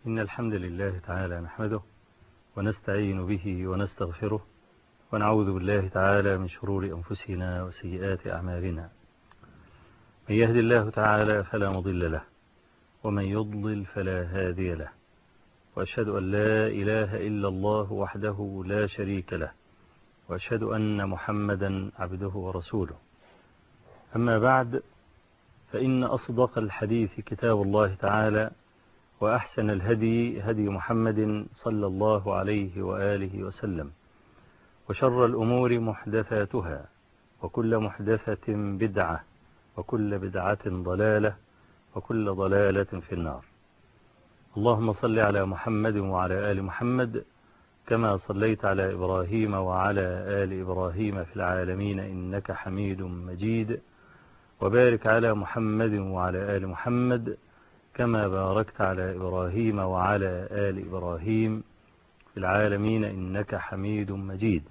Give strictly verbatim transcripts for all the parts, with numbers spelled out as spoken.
إن الحمد لله تعالى نحمده ونستعين به ونستغفره ونعوذ بالله تعالى من شرور أنفسنا وسيئات أعمالنا. من يهد الله تعالى فلا مضل له ومن يضلل فلا هادي له، وأشهد أن لا إله إلا الله وحده لا شريك له، وأشهد أن محمدا عبده ورسوله. أما بعد، فإن أصدق الحديث كتاب الله تعالى، وأحسن الهدي هدي محمد صلى الله عليه وآله وسلم، وشر الأمور محدثاتها، وكل محدثة بدعة، وكل بدعة ضلالة، وكل ضلالة في النار. اللهم صل على محمد وعلى آل محمد كما صليت على إبراهيم وعلى آل إبراهيم في العالمين إنك حميد مجيد، وبارك على محمد وعلى آل محمد كما باركت على إبراهيم وعلى آل إبراهيم في العالمين إنك حميد مجيد.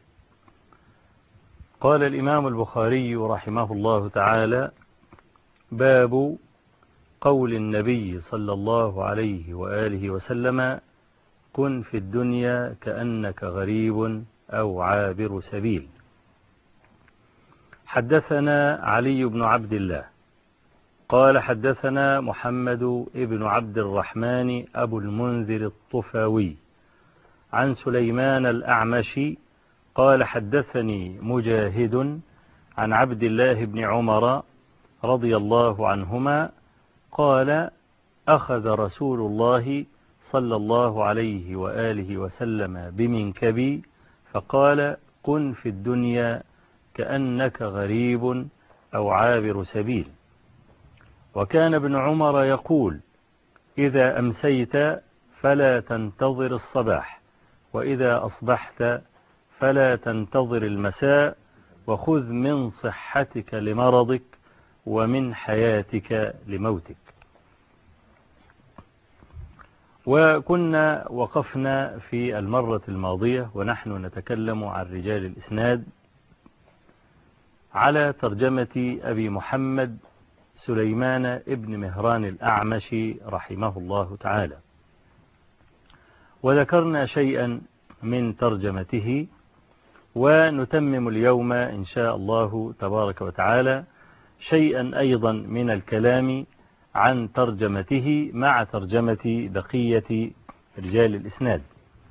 قال الإمام البخاري رحمه الله تعالى: باب قول النبي صلى الله عليه وآله وسلم: كن في الدنيا كأنك غريب أو عابر سبيل. حدثنا علي بن عبد الله قال حدثنا محمد ابن عبد الرحمن أبو المنذر الطفاوي عن سليمان الأعمشي قال حدثني مجاهد عن عبد الله بن عمر رضي الله عنهما قال: أخذ رسول الله صلى الله عليه وآله وسلم بمنكبي فقال: كن في الدنيا كأنك غريب أو عابر سبيل. وكان ابن عمر يقول: إذا أمسيت فلا تنتظر الصباح، وإذا أصبحت فلا تنتظر المساء، وخذ من صحتك لمرضك ومن حياتك لموتك. وكنا وقفنا في المرة الماضية ونحن نتكلم عن رجال الإسناد على ترجمة أبي محمد سليمان ابن مهران الأعمشي رحمه الله تعالى، وذكرنا شيئا من ترجمته، ونتمم اليوم إن شاء الله تبارك وتعالى شيئا أيضا من الكلام عن ترجمته مع ترجمة بقية رجال الإسناد.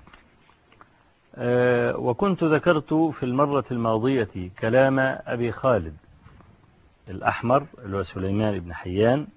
وكنت ذكرت في المرة الماضية كلام أبي خالد الأحمر اللي هو سليمان بن حيان،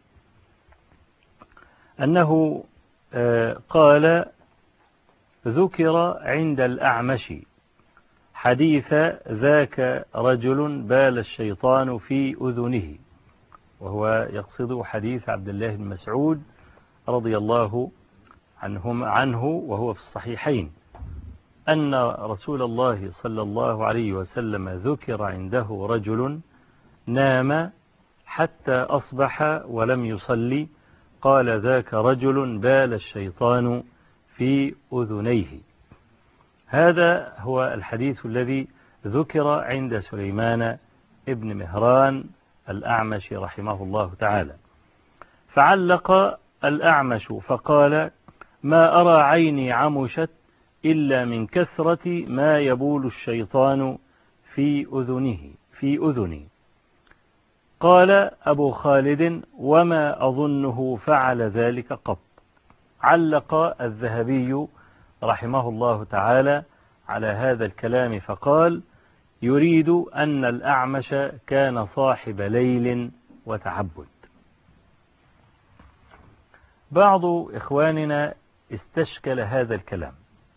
أنه قال: ذكر عند الأعمش حديث ذاك رجل بال الشيطان في أذنه، وهو يقصد حديث عبد الله بن مسعود رضي الله عنهم عنه وهو في الصحيحين، أن رسول الله صلى الله عليه وسلم ذكر عنده رجل نام حتى أصبح ولم يصلي، قال: ذاك رجل بال الشيطان في أذنيه. هذا هو الحديث الذي ذكر عند سليمان ابن مهران الأعمش رحمه الله تعالى. فعلق الأعمش فقال: ما أرى عيني عمشت إلا من كثرة ما يبول الشيطان في أذنه في أذني. قال أبو خالد: وما أظنه فعل ذلك قط. علق الذهبي رحمه الله تعالى على هذا الكلام فقال: يريد أن الأعمش كان صاحب ليل وتعبد. بعض إخواننا استشكل هذا الكلام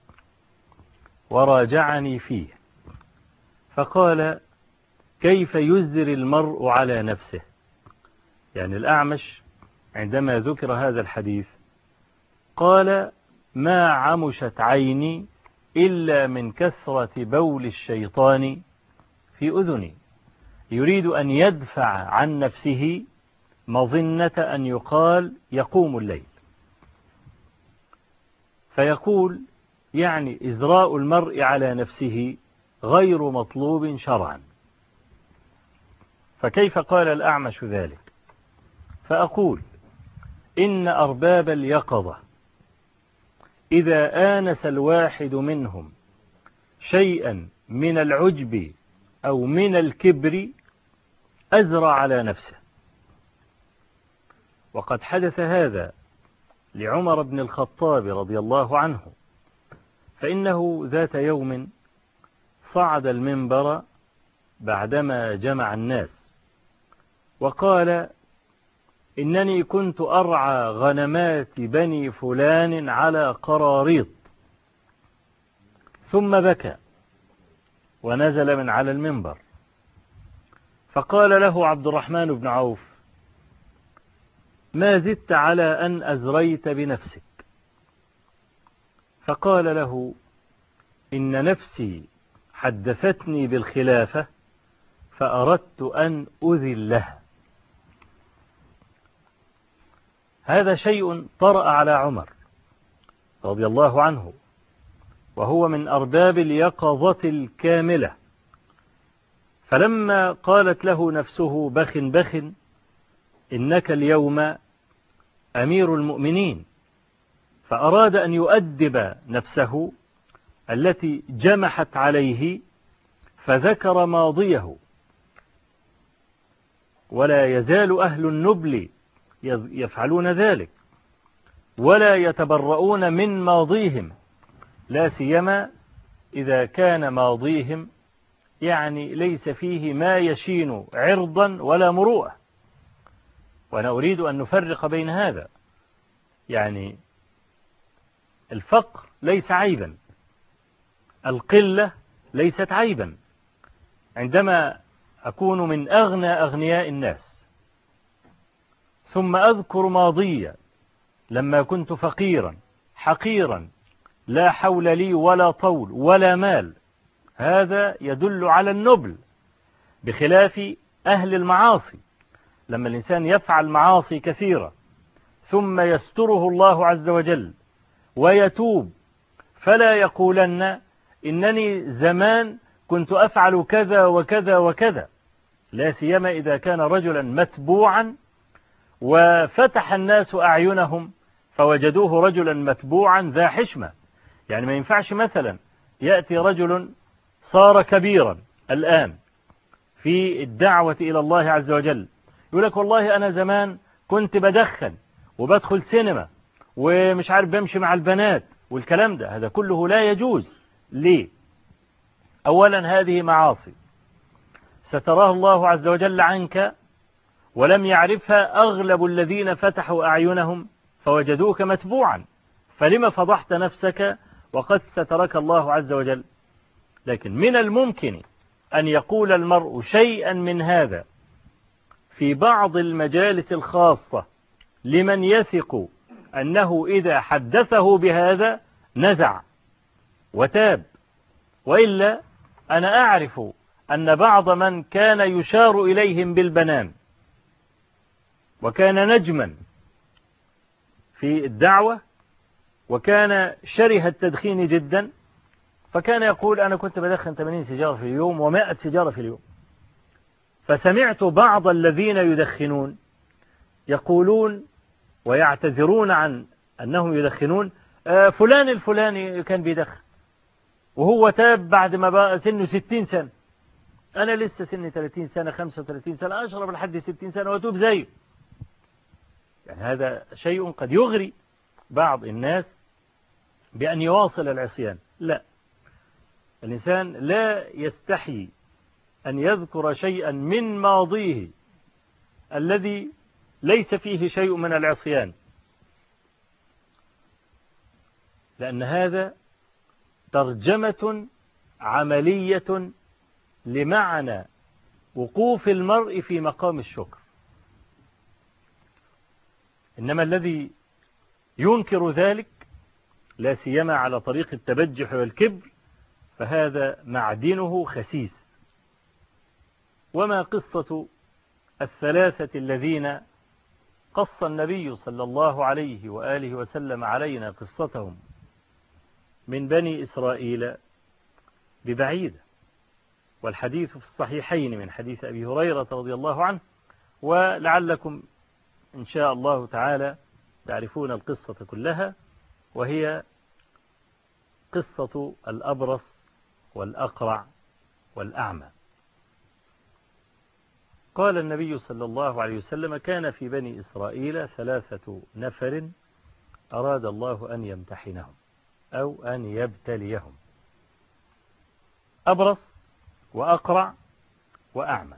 وراجعني فيه، فقال: كيف يزر المرء على نفسه؟ يعني الأعمش عندما ذكر هذا الحديث قال: ما عمشت عيني إلا من كثرة بول الشيطان في أذني. يريد أن يدفع عن نفسه مظنة أن يقال يقوم الليل، فيقول يعني إزراء المرء على نفسه غير مطلوب شرعا. فكيف قال الأعمش ذلك؟ فأقول: إن أرباب اليقظة إذا آنس الواحد منهم شيئا من العجب أو من الكبر أزرى على نفسه. وقد حدث هذا لعمر بن الخطاب رضي الله عنه، فإنه ذات يوم صعد المنبر بعدما جمع الناس وقال: إنني كنت أرعى غنمات بني فلان على قراريط. ثم بكى ونزل من على المنبر، فقال له عبد الرحمن بن عوف: ما زدت على أن أزريت بنفسك؟ فقال له: إن نفسي حدثتني بالخلافة فأردت أن أذلها. هذا شيء طرأ على عمر رضي الله عنه، وهو من أرباب اليقظة الكاملة، فلما قالت له نفسه: بخ بخ إنك اليوم أمير المؤمنين، فأراد أن يؤدب نفسه التي جمحت عليه، فذكر ماضيه. ولا يزال أهل النبل يفعلون ذلك ولا يتبرؤون من ماضيهم، لا سيما إذا كان ماضيهم يعني ليس فيه ما يشين عرضا ولا مروءة. وأنا أريد أن نفرق بين هذا، يعني الفقر ليس عيبا، القلة ليست عيبا. عندما أكون من أغنى أغنياء الناس ثم أذكر ماضية لما كنت فقيرا حقيرا لا حول لي ولا طول ولا مال، هذا يدل على النبل، بخلاف أهل المعاصي. لما الإنسان يفعل معاصي كثيرة ثم يستره الله عز وجل ويتوب، فلا يقولن إنني زمان كنت أفعل كذا وكذا وكذا، لا سيما إذا كان رجلا متبوعا وفتح الناس أعينهم فوجدوه رجلا متبوعا ذا حشمة. يعني ما ينفعش مثلا يأتي رجل صار كبيرا الآن في الدعوة إلى الله عز وجل يقول لك: والله أنا زمان كنت بدخن وبدخل سينما ومش عارف بمشي مع البنات والكلام ده، هذا كله لا يجوز. ليه؟ أولا هذه معاصي ستراه الله عز وجل عنك ولم يعرفها أغلب الذين فتحوا أعينهم فوجدوك متبوعا، فلما فضحت نفسك وقد سترك الله عز وجل؟ لكن من الممكن أن يقول المرء شيئا من هذا في بعض المجالس الخاصة لمن يثق أنه إذا حدثه بهذا نزع وتاب. وإلا أنا أعرف أن بعض من كان يشار إليهم بالبنان وكان نجما في الدعوة وكان شره التدخين جدا، فكان يقول: أنا كنت بدخن ثمانين سيجارة في اليوم ومائة سيجارة في اليوم. فسمعت بعض الذين يدخنون يقولون ويعتذرون عن أنهم يدخنون: آه فلان الفلاني كان بيدخن وهو تاب بعد ما بقى سنه ستين سنة، أنا لسه سني ثلاثين سنة خمسة وثلاثين سنة أشرب لحد ستين سنة وأتوب زيه. يعني هذا شيء قد يغري بعض الناس بأن يواصل العصيان. لا، الإنسان لا يستحي أن يذكر شيئا من ماضيه الذي ليس فيه شيء من العصيان، لأن هذا ترجمة عملية لمعنى وقوف المرء في مقام الشكر. إنما الذي ينكر ذلك لا سيما على طريق التبجح والكبر فهذا معدنه خسيس. وما قصة الثلاثة الذين قص النبي صلى الله عليه وآله وسلم علينا قصتهم من بني إسرائيل ببعيدة، والحديث في الصحيحين من حديث أبي هريرة رضي الله عنه، ولعلكم إن شاء الله تعالى تعرفون القصة كلها، وهي قصة الأبرص والأقرع والأعمى. قال النبي صلى الله عليه وسلم: كان في بني إسرائيل ثلاثة نفر أراد الله أن يمتحنهم أو أن يبتليهم: أبرص وأقرع وأعمى.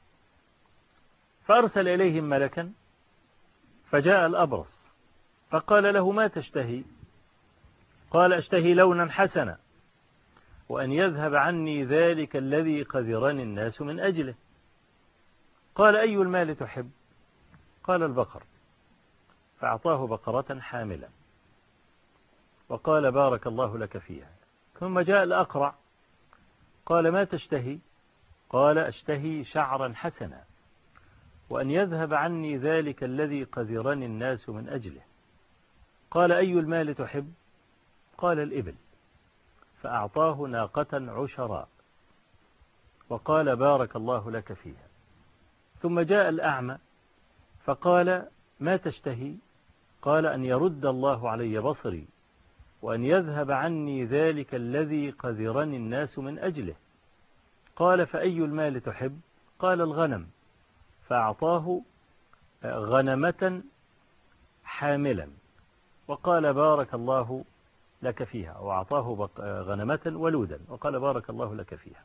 فأرسل إليهم ملكا، فجاء الأبرص فقال له: ما تشتهي؟ قال: أشتهي لونا حسنا، وأن يذهب عني ذلك الذي قذرني الناس من أجله. قال: أي المال تحب؟ قال: البقر. فأعطاه بقرة حاملة وقال: بارك الله لك فيها. ثم جاء الأقرع قال: ما تشتهي؟ قال: أشتهي شعرا حسنا، وأن يذهب عني ذلك الذي قذرني الناس من أجله. قال: أي المال تحب؟ قال: الإبل. فأعطاه ناقة عشراء وقال: بارك الله لك فيها. ثم جاء الأعمى فقال: ما تشتهي؟ قال: أن يرد الله علي بصري، وأن يذهب عني ذلك الذي قذرني الناس من أجله. قال: فأي المال تحب؟ قال: الغنم. فأعطاه غنمة حاملا وقال: بارك الله لك فيها، وأعطاه غنمة ولودا وقال: بارك الله لك فيها.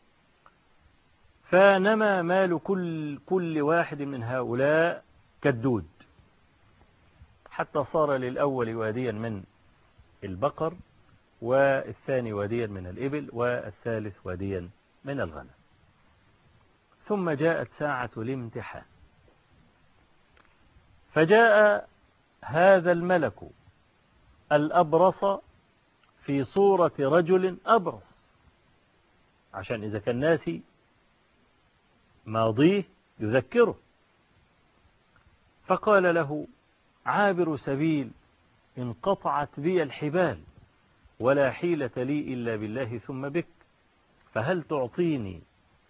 فنمى مال كل, كل واحد من هؤلاء كالدود، حتى صار للأول واديا من البقر، والثاني واديا من الإبل، والثالث واديا من الغنم. ثم جاءت ساعة الامتحان، فجاء هذا الملك الأبرص في صورة رجل أبرص، عشان إذا كان ناسي ماضيه يذكره. فقال له: عابر سبيل، انقطعت بي الحبال، ولا حيلة لي إلا بالله ثم بك، فهل تعطيني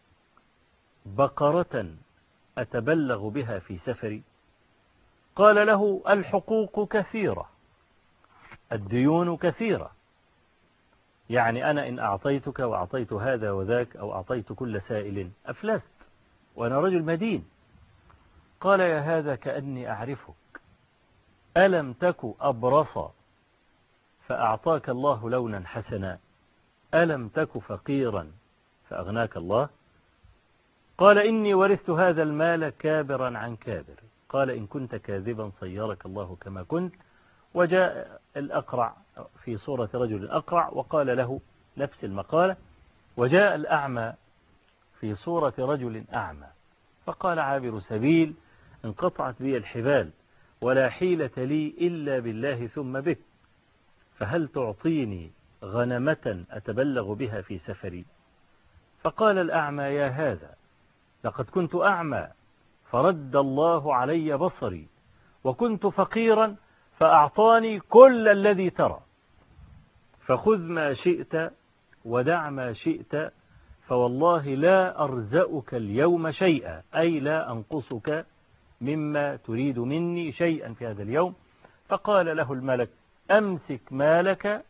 بقرة أتبلغ بها في سفري؟ قال له: الحقوق كثيرة، الديون كثيرة، يعني أنا إن أعطيتك وأعطيت هذا وذاك أو أعطيت كل سائل أفلست، وأنا رجل مدين. قال: يا هذا كأني أعرفك، ألم تك أبرص فأعطاك الله لونا حسنا؟ ألم تك فقيرا فأغناك الله؟ قال: إني ورثت هذا المال كابرا عن كابر. قال: إن كنت كاذبا صيرك الله كما كنت. وجاء الأقرع في صورة رجل أقرع وقال له نفس المقالة. وجاء الأعمى في صورة رجل أعمى فقال: عابر سبيل، انقطعت بي الحبال، ولا حيلة لي إلا بالله ثم بك، فهل تعطيني غنمة أتبلغ بها في سفري؟ فقال الأعمى: يا هذا، لقد كنت أعمى فرد الله علي بصري، وكنت فقيرا فأعطاني كل الذي ترى، فخذ ما شئت ودع ما شئت، فوالله لا أرزأك اليوم شيئا، أي لا أنقصك مما تريد مني شيئا في هذا اليوم. فقال له الملك: أمسك مالك،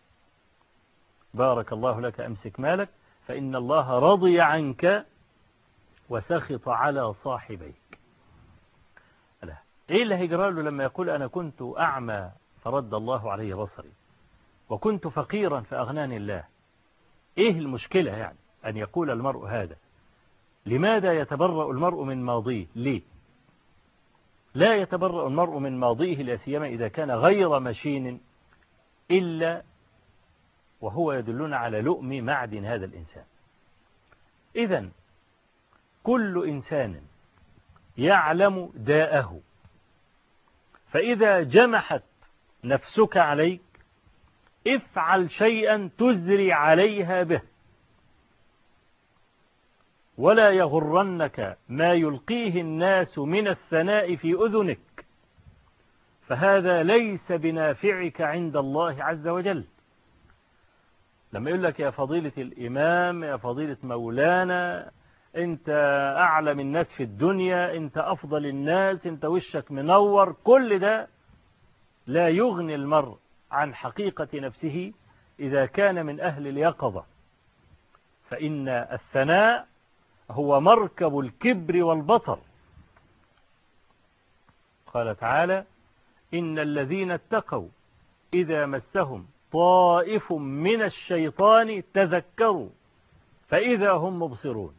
بارك الله لك، أمسك مالك، فإن الله رضي عنك وسخط على صاحبيك. لا. إيه اللي هيجرى له لما يقول: أنا كنت أعمى فرد الله علي بصري، وكنت فقيرا فأغناني الله؟ إيه المشكلة يعني أن يقول المرء هذا؟ لماذا يتبرأ المرء من ماضيه؟ ليه لا يتبرأ المرء من ماضيه، لا سيما إذا كان غير مشين، إلا وهو يدلنا على لؤم معدن هذا الإنسان؟ إذن كل إنسان يعلم داءه، فإذا جمحت نفسك عليك افعل شيئا تزري عليها به، ولا يغرنك ما يلقيه الناس من الثناء في أذنك، فهذا ليس بنافعك عند الله عز وجل. لما يقول لك: يا فضيلة الإمام، يا فضيلة مولانا، أنت أعلم الناس في الدنيا، أنت أفضل الناس، أنت وشك منور، كل ده لا يغني المرء عن حقيقة نفسه إذا كان من أهل اليقظة، فإن الثناء هو مركب الكبر والبطر. قال تعالى: إن الذين اتقوا إذا مسهم طائف من الشيطان تذكروا فإذا هم مبصرون.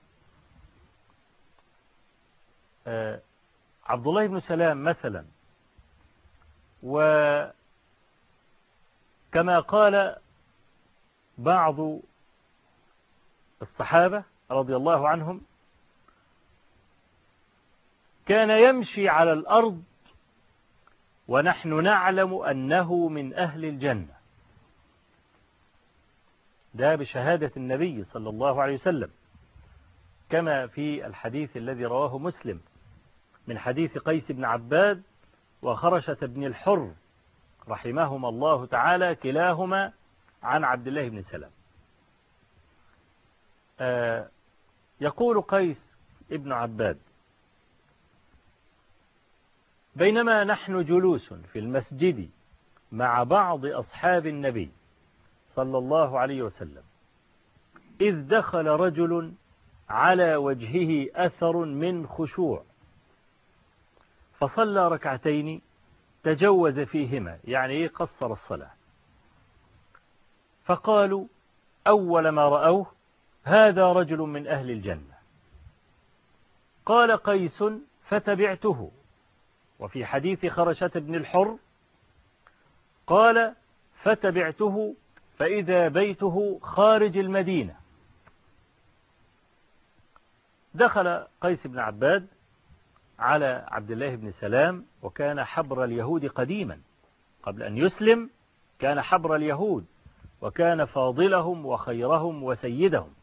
آه عبد الله بن سلام مثلا، وكما قال بعض الصحابة رضي الله عنهم، كان يمشي على الأرض ونحن نعلم أنه من أهل الجنة. ده بشهادة النبي صلى الله عليه وسلم، كما في الحديث الذي رواه مسلم من حديث قيس بن عباد وخرشة بن الحر رحمهما الله تعالى، كلاهما عن عبد الله بن سلام. آه يقول قيس ابن عباد: بينما نحن جلوس في المسجد مع بعض أصحاب النبي صلى الله عليه وسلم، إذ دخل رجل على وجهه أثر من خشوع، فصلى ركعتين تجوز فيهما، يعني قصر الصلاة. فقالوا أول ما رأوه: هذا رجل من أهل الجنة. قال قيس: فتبعته. وفي حديث خرشة بن الحر قال: فتبعته فإذا بيته خارج المدينة. دخل قيس بن عباد على عبد الله بن سلام، وكان حبر اليهود قديما، قبل أن يسلم كان حبر اليهود، وكان فاضلهم وخيرهم وسيدهم.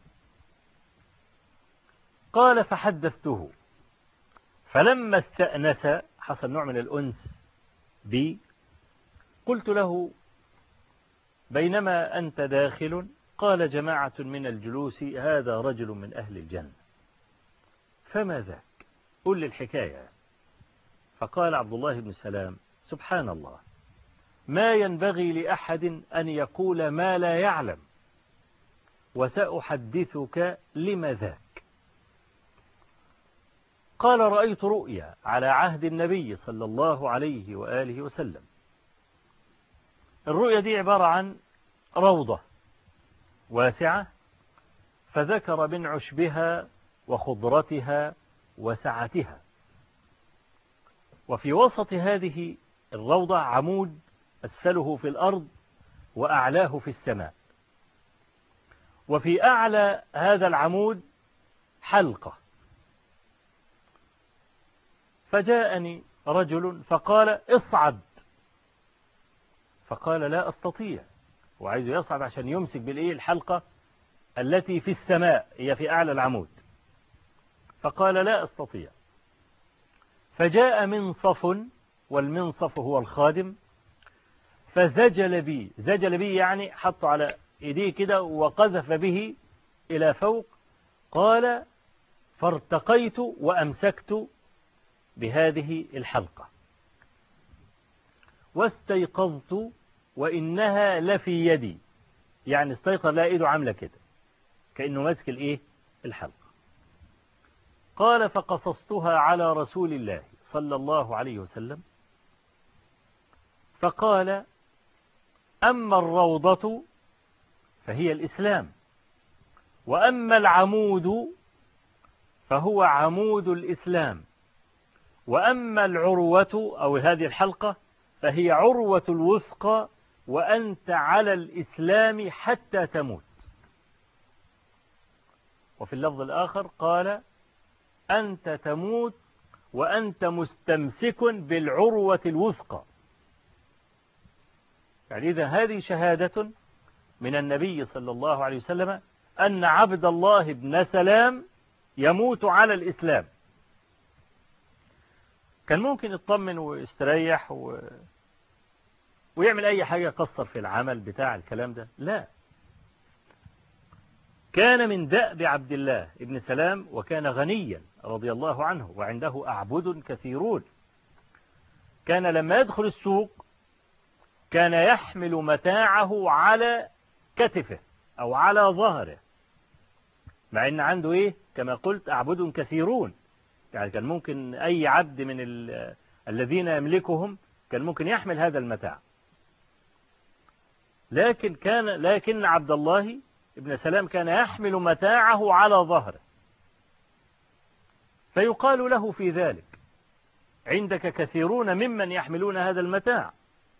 قال: فحدثته، فلما استأنس، حصل نوع من الأنس بي، قلت له: بينما أنت داخل، قال جماعة من الجلوس: هذا رجل من أهل الجنة، فما ذاك؟ قل لي الحكاية. فقال عبد الله بن سلام: سبحان الله، ما ينبغي لأحد أن يقول ما لا يعلم، وسأحدثك لما ذاك. قال: رأيت رؤيا على عهد النبي صلى الله عليه وآله وسلم. الرؤيا دي عبارة عن روضة واسعة، فذكر من عشبها وخضرتها وسعتها، وفي وسط هذه الروضة عمود أسفله في الأرض وأعلاه في السماء، وفي أعلى هذا العمود حلقة. فجاءني رجل فقال: اصعد. فقال: لا أستطيع، وعايز يصعد عشان يمسك بالإيه الحلقة التي في السماء، هي في أعلى العمود. فقال: لا أستطيع. فجاء منصف، والمنصف هو الخادم، فزجل بي. زجل بي يعني حط على إيديه كده وقذف به إلى فوق. قال: فارتقيت وأمسكت بهذه الحلقة، واستيقظت وإنها لفي يدي، يعني استيقظ لا إيده عاملة كده كأنه ماسك الإيه الحلقة. قال: فقصصتها على رسول الله صلى الله عليه وسلم، فقال: أما الروضة فهي الإسلام، وأما العمود فهو عمود الإسلام، وأما العروة أو هذه الحلقة فهي عروة الوثقى، وأنت على الإسلام حتى تموت. وفي اللفظ الآخر قال: أنت تموت وأنت مستمسك بالعروة الوثقى. يعني إذا هذه شهادة من النبي صلى الله عليه وسلم أن عبد الله بن سلام يموت على الإسلام. كان ممكن يطمن ويستريح و... ويعمل أي حاجة، يقصر في العمل بتاع الكلام ده، لا. كان من دأب عبد الله ابن سلام، وكان غنيا رضي الله عنه، وعنده أعبد كثيرون. كان لما يدخل السوق كان يحمل متاعه على كتفه أو على ظهره، مع أن عنده إيه كما قلت أعبد كثيرون، يعني كان ممكن أي عبد من الذين يملكهم كان ممكن يحمل هذا المتاع، لكن كان لكن عبد الله ابن سلام كان يحمل متاعه على ظهره، فيقال له في ذلك عندك كثيرون ممن يحملون هذا المتاع،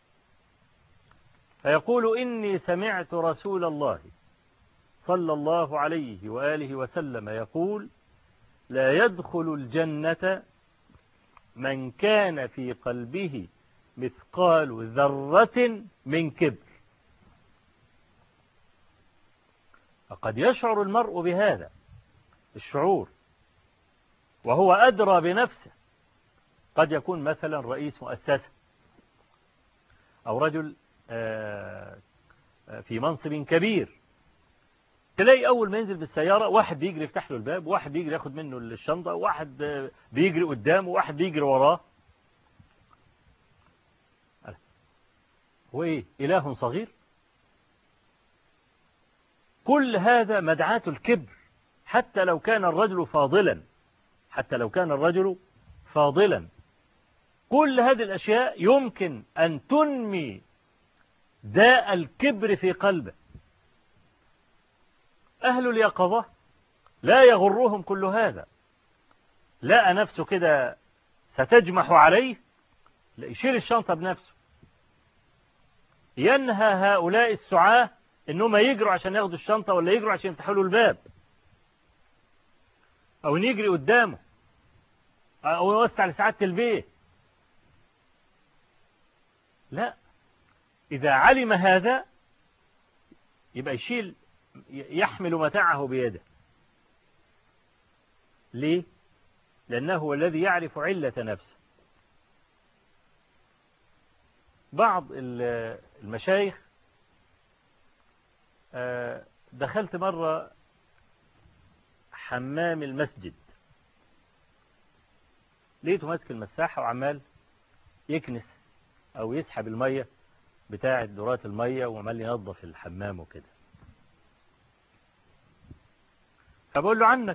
فيقول إني سمعت رسول الله صلى الله عليه وآله وسلم يقول لا يدخل الجنة من كان في قلبه مثقال ذرة من كبر. فقد يشعر المرء بهذا الشعور وهو أدرى بنفسه، قد يكون مثلا رئيس مؤسسة أو رجل في منصب كبير، تلاقي أول ما ينزل بالسيارة واحد بيجري يفتح له الباب، واحد بيجري ياخد منه الشنطة، واحد بيجري قدامه، واحد بيجري وراه. هو إيه؟ إله صغير؟ كل هذا مدعاة الكبر، حتى لو كان الرجل فاضلا، حتى لو كان الرجل فاضلا كل هذه الأشياء يمكن أن تنمي داء الكبر في قلبه. أهل اليقظة لا يغرهم كل هذا، لقى نفسه كده ستجمح عليه، لا يشيل الشنطة بنفسه، ينهى هؤلاء السعاة إنهم يجروا عشان ياخدوا الشنطة ولا يجروا عشان يفتحوا له الباب أو يجري قدامه أو يوسع لسعادة البيت. لا، إذا علم هذا يبقى يشيل يحمل متاعه بيده. ليه؟ لأنه هو الذي يعرف علة نفسه. بعض المشايخ دخلت مرة حمام المسجد، لقيته ماسك المساحة وعمال يكنس أو يسحب المية بتاعة دورات المية وعمال ينظف الحمام وكده. فبقول له عنك،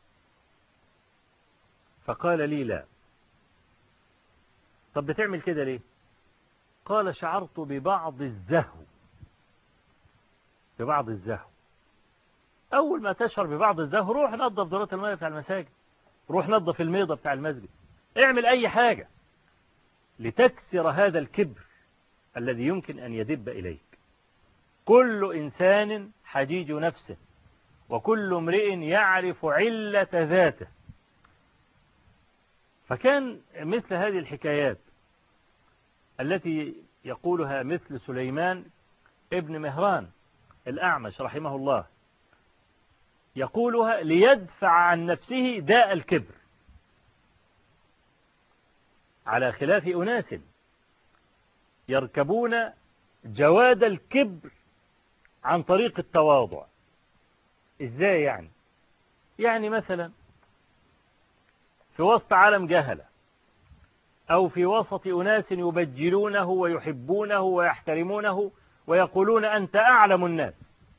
فقال لي لا. طب بتعمل كده ليه؟ قال شعرت ببعض الزهو. ببعض الزهو. أول ما تشعر ببعض الزهو روح نظف دورات المية بتاع المساجد، روح نظف الميضة بتاع المسجد، اعمل أي حاجة لتكسر هذا الكبر الذي يمكن أن يدب إليك. كل إنسان حجيج نفسه، وكل امرئ يعرف علة ذاته. فكان مثل هذه الحكايات التي يقولها مثل سليمان ابن مهران الأعمش رحمه الله، يقولها ليدفع عن نفسه داء الكبر، على خلاف أناس يركبون جواد الكبر عن طريق التواضع. إزاي يعني؟ يعني مثلا في وسط عالم جهلة أو في وسط أناس يبجلونه ويحبونه ويحترمونه ويقولون أنت أعلم الناس،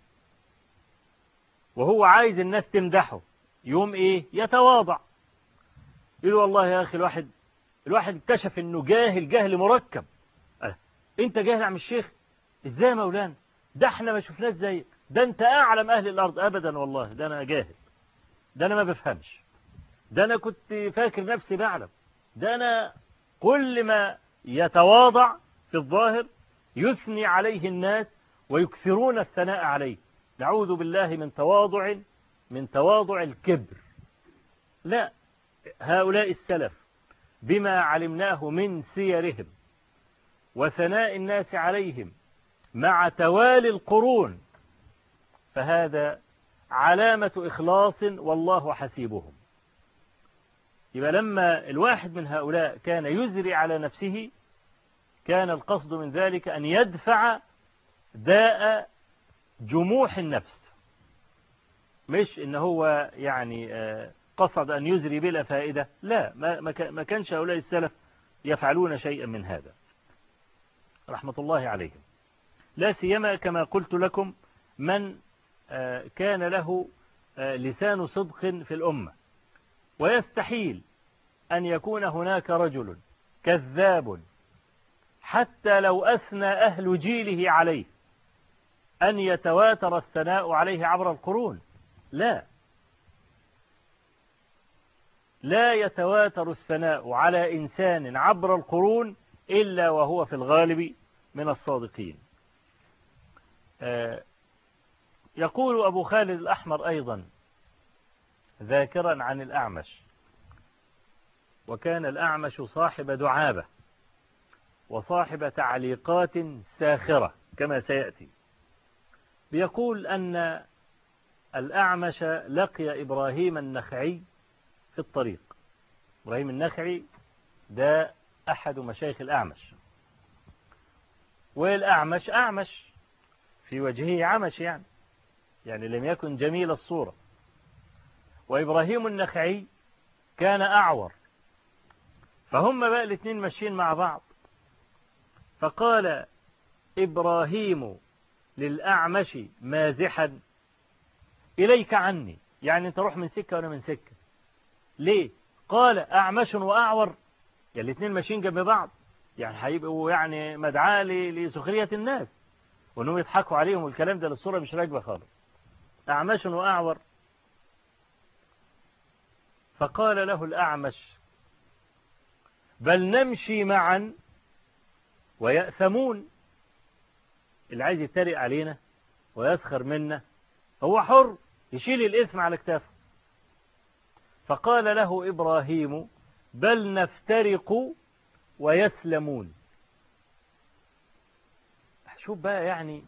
وهو عايز الناس تمدحه، يوم إيه؟ يتواضع، يقول والله يا أخي الواحد الواحد اكتشف إنه جاهل جهل مركب. أه. أنت جاهل عم الشيخ؟ إزاي يا مولانا؟ ده احنا ما شفناش زيك، ده أنت أعلم أهل الأرض. أبدا والله، ده أنا جاهل، ده أنا ما بفهمش، ده أنا كنت فاكر نفسي بعلم، ده أنا. كل ما يتواضع في الظاهر يثني عليه الناس ويكثرون الثناء عليه. نعوذ بالله من تواضع من تواضع الكبر. لا، هؤلاء السلف بما علمناه من سيرهم وثناء الناس عليهم مع توالي القرون، فهذا علامة إخلاص والله حسيبهم. يبقى لما الواحد من هؤلاء كان يزري على نفسه، كان القصد من ذلك أن يدفع داء جموح النفس، مش إن هو يعني قصد أن يزري بلا فائدة. لا، ما كانش هؤلاء السلف يفعلون شيئا من هذا. رحمة الله عليهم، لا سيما كما قلت لكم من كان له لسان صدق في الأمة، ويستحيل أن يكون هناك رجل كذاب حتى لو أثنى أهل جيله عليه أن يتواتر الثناء عليه عبر القرون. لا لا يتواتر الثناء على إنسان عبر القرون إلا وهو في الغالب من الصادقين. يقول أبو خالد الأحمر أيضا ذاكرا عن الأعمش، وكان الأعمش صاحب دعابة وصاحب تعليقات ساخرة كما سيأتي، بيقول أن الأعمش لقي إبراهيم النخعي في الطريق. إبراهيم النخعي ده أحد مشايخ الأعمش، والأعمش أعمش في وجهه عمش، يعني يعني لم يكن جميل الصورة، وإبراهيم النخعي كان أعور، فهم بقى الاثنين ماشيين مع بعض، فقال إبراهيم للأعمش مازحا إليك عني، يعني أنت روح من سكة وأنا من سكة. ليه؟ قال أعمش وأعور، يعني الاثنين ماشيين جنب بعض، يعني هيبقوا يعني مدعاة لسخرية الناس وأنهم يضحكوا عليهم، والكلام ده للصورة مش راكبة خالص. أعمش وأعور. فقال له الأعمش بل نمشي معا ويأثمون، اللي عايز يتريق علينا ويسخر منا هو حر يشيل الإثم على كتافه. فقال له إبراهيم بل نفترق ويسلمون. شوف بقى يعني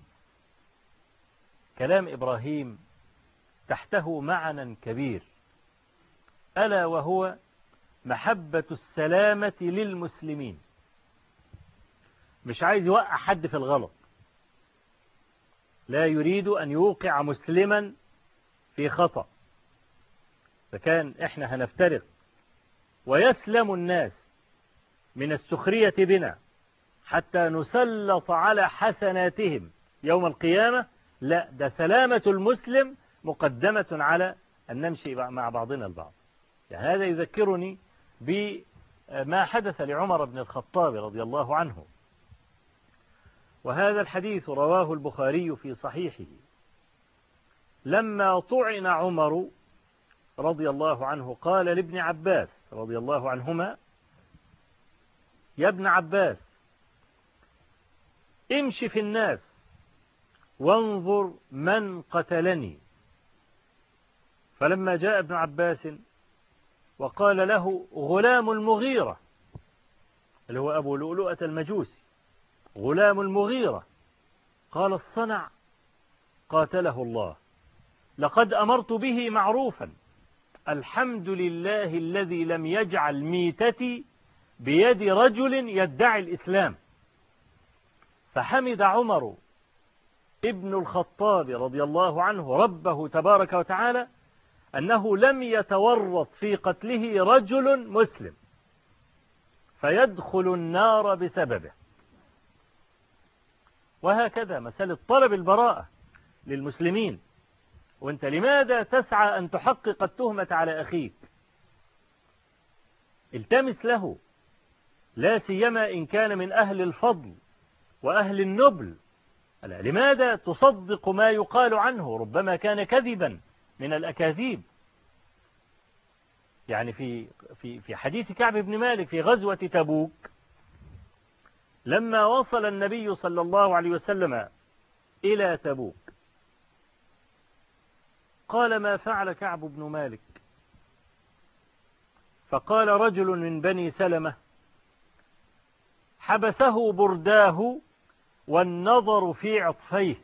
كلام إبراهيم تحته معنى كبير، ألا وهو محبة السلامة للمسلمين. مش عايز يوقع حد في الغلط، لا يريد أن يوقع مسلما في خطأ، فكان إحنا هنفترق ويسلم الناس من السخرية بنا حتى نسلط على حسناتهم يوم القيامة. لا، ده سلامة المسلم مقدمة على أن نمشي مع بعضنا البعض. يعني هذا يذكرني بما حدث لعمر بن الخطاب رضي الله عنه، وهذا الحديث رواه البخاري في صحيحه. لما طعن عمر رضي الله عنه قال لابن عباس رضي الله عنهما يا ابن عباس امشي في الناس وانظر من قتلني. فلما جاء ابن عباس وقال له غلام المغيرة اللي هو أبو لؤلؤة المجوسي، غلام المغيرة، قال الصنع قاتله الله، لقد أمرت به معروفا، الحمد لله الذي لم يجعل ميتتي بيد رجل يدعي الإسلام. فحمد عمر ابن الخطاب رضي الله عنه ربه تبارك وتعالى أنه لم يتورط في قتله رجل مسلم فيدخل النار بسببه. وهكذا مسألة طلب البراءة للمسلمين، وانت لماذا تسعى أن تحقق التهمة على أخيك؟ التمس له، لا سيما إن كان من أهل الفضل وأهل النبل. لماذا تصدق ما يقال عنه؟ ربما كان كذبا من الأكاذيب. يعني في في في حديث كعب بن مالك في غزوة تبوك، لما وصل النبي صلى الله عليه وسلم إلى تبوك قال ما فعل كعب بن مالك؟ فقال رجل من بني سلمة حبسه برداه والنظر في عطفيه.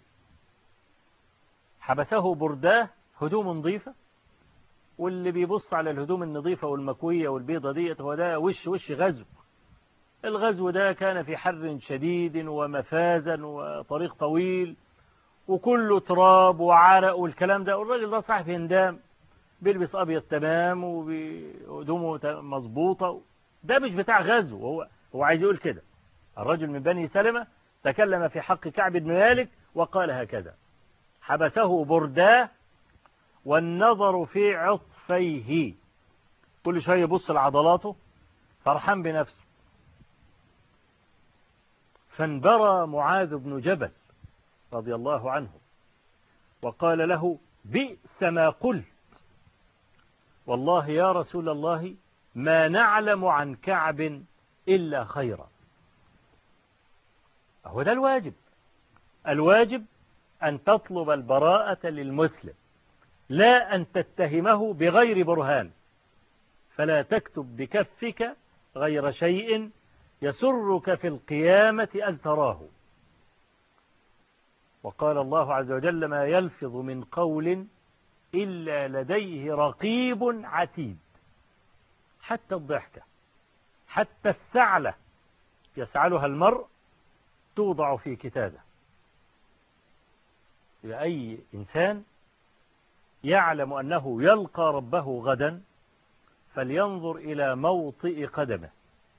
حبسه برداه، هدوم نظيفة، واللي بيبص على الهدوم النظيفة والمكوية والبيضة ديت هو ده وش وش غزو. الغزو ده كان في حر شديد ومفازا وطريق طويل وكله تراب وعرق والكلام ده، والراجل ده صاحب هندام بيلبس أبيض تمام وهدومه مظبوطة. ده مش بتاع غزو، هو هو عايز يقول كده. الرجل من بني سلمة تكلم في حق كعب بن مالك وقال هكذا: حبسه برداه والنظر في عطفيه، كل شوية يبص لعضلاته فرحان بنفسه. فانبرى معاذ بن جبل رضي الله عنه وقال له: بئس ما قلت، والله يا رسول الله ما نعلم عن كعب إلا خيرا. هو ده الواجب، الواجب أن تطلب البراءة للمسلم، لا أن تتهمه بغير برهان، فلا تكتب بكفك غير شيء يسرك في القيامة أن تراه. وقال الله عز وجل: ما يلفظ من قول إلا لديه رقيب عتيد. حتى الضحكة، حتى السعلة يسعلها المرء توضع في كتابه. أي إنسان يعلم أنه يلقى ربه غدا فلينظر إلى موطئ قدمه.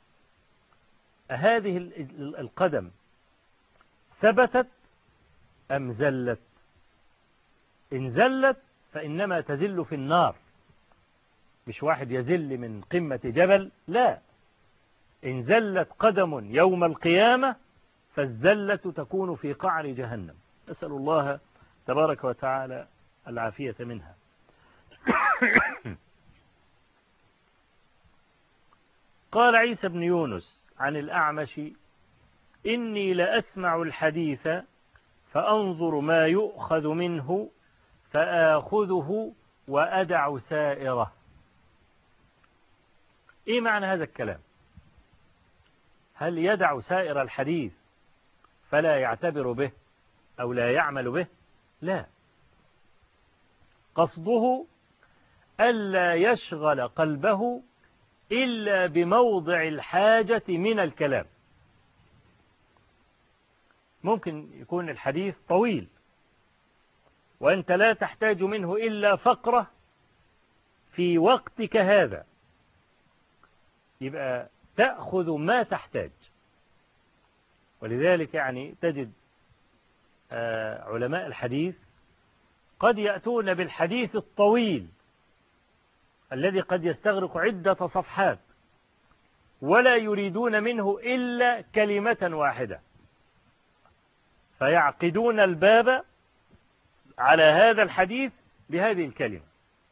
هذه القدم ثبتت أم زلت؟ إن زلت فإنما تزل في النار، مش واحد يزل من قمة جبل، لا، إن زلت قدم يوم القيامة فالزلة تكون في قعر جهنم، نسأل الله تبارك وتعالى العافية منها. قال عيسى بن يونس عن الأعمش: إني لأسمع الحديث فأنظر ما يؤخذ منه فآخذه وأدع سائره. إيه معنى هذا الكلام؟ هل يدع سائر الحديث فلا يعتبر به أو لا يعمل به؟ لا، قصده ألا يشغل قلبه إلا بموضع الحاجة من الكلام. ممكن يكون الحديث طويل وأنت لا تحتاج منه إلا فقرة في وقتك هذا، يبقى تأخذ ما تحتاج. ولذلك يعني تجد علماء الحديث قد يأتون بالحديث الطويل الذي قد يستغرق عدة صفحات ولا يريدون منه إلا كلمة واحدة، فيعقدون الباب على هذا الحديث بهذه الكلمة،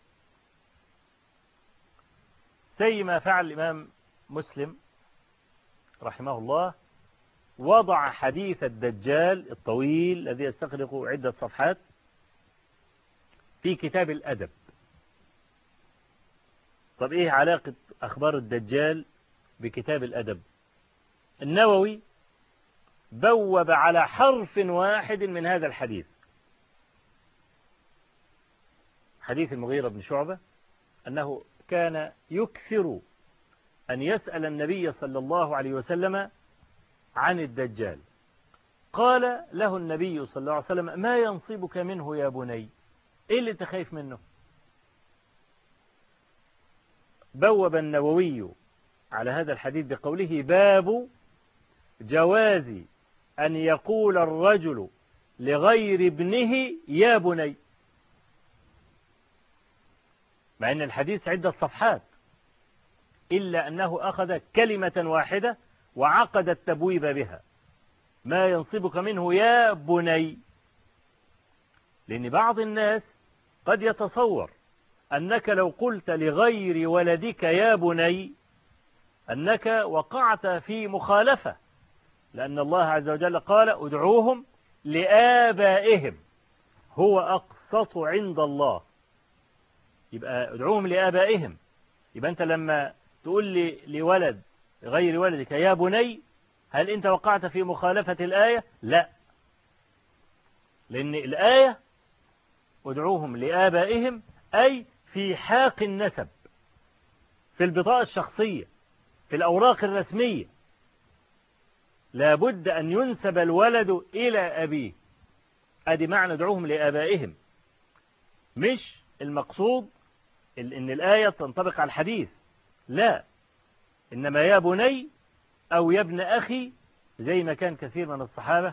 زي ما فعل الإمام مسلم رحمه الله، وضع حديث الدجال الطويل الذي يستغرق عدة صفحات في كتاب الأدب. طب إيه علاقة أخبار الدجال بكتاب الأدب؟ النووي بوب على حرف واحد من هذا الحديث، حديث المغيرة بن شعبة أنه كان يكثر أن يسأل النبي صلى الله عليه وسلم عن الدجال. قال له النبي صلى الله عليه وسلم: ما ينصبك منه يا بني؟ إيه اللي تخاف منه؟ بوب النووي على هذا الحديث بقوله: باب جواز أن يقول الرجل لغير ابنه يا بني، مع أن الحديث عدة صفحات، إلا أنه أخذ كلمة واحدة وعقد التبويب بها: ما ينصبك منه يا بني. لأن بعض الناس قد يتصور أنك لو قلت لغير ولدك يا بني أنك وقعت في مخالفة، لأن الله عز وجل قال: ادعوهم لآبائهم هو أقسط عند الله. يبقى ادعوهم لآبائهم، يبقى أنت لما تقول لي لولد غير ولدك يا بني، هل أنت وقعت في مخالفة الآية؟ لا، لأن الآية ادعوهم لآبائهم أي في حاق النسب، في البطاقة الشخصية، في الأوراق الرسمية، لابد أن ينسب الولد إلى أبيه. أدي معنى ادعوهم لآبائهم، مش المقصود إن الآية تنطبق على الحديث، لا، إنما يا بني أو يا ابن أخي زي ما كان كثير من الصحابة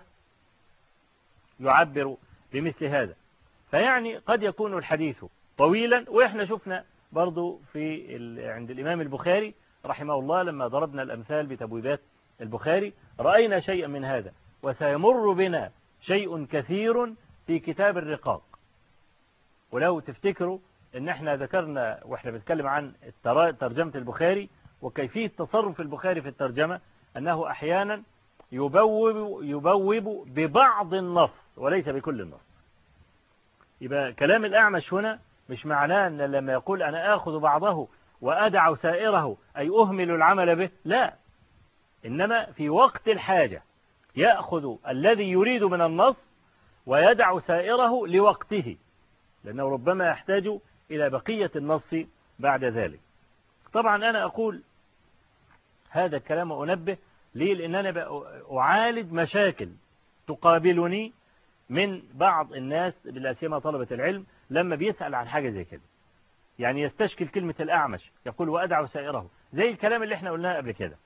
يعبر بمثل هذا. فيعني قد يكون الحديث طويلا، وإحنا شفنا برضو في عند الإمام البخاري رحمه الله لما ضربنا الأمثال بتبويبات البخاري رأينا شيئا من هذا، وسيمر بنا شيء كثير في كتاب الرقاق. ولو تفتكروا ان احنا ذكرنا واحنا بنتكلم عن ترجمة البخاري وكيفية تصرف البخاري في الترجمة أنه أحيانا يبوب, يبوب ببعض النص وليس بكل النص. يبقى كلام الأعمش هنا مش معناه أن لما يقول أنا آخذ بعضه وأدع سائره أي أهمل العمل به، لا، إنما في وقت الحاجة يأخذ الذي يريد من النص ويدع سائره لوقته، لأنه ربما يحتاج إلى بقية النص بعد ذلك. طبعا أنا أقول هذا الكلام وأنبه ليه، لأن أنا أعالج مشاكل تقابلني من بعض الناس بالأسيما طلبة العلم لما بيسأل عن حاجة زي كده، يعني يستشكل كلمة الأعمش يقول وأدع سائره، زي الكلام اللي احنا قلناه قبل كده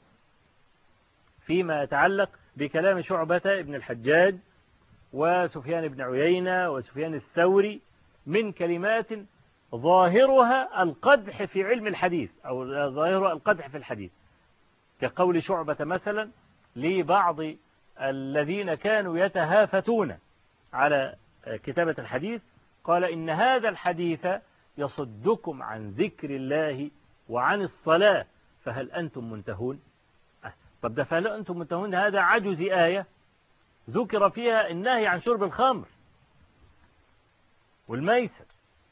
فيما يتعلق بكلام شعبة ابن الحجاج وسفيان بن عيينة وسفيان الثوري من كلمات ظاهرها القدح في علم الحديث أو ظاهرها القدح في الحديث، كقول شعبة مثلا لبعض الذين كانوا يتهافتون على كتابة الحديث، قال إن هذا الحديث يصدكم عن ذكر الله وعن الصلاة فهل أنتم منتهون؟ طب ده فهل أنتم منتهون هذا عجز آية ذكر فيها النهي عن شرب الخمر والميسر.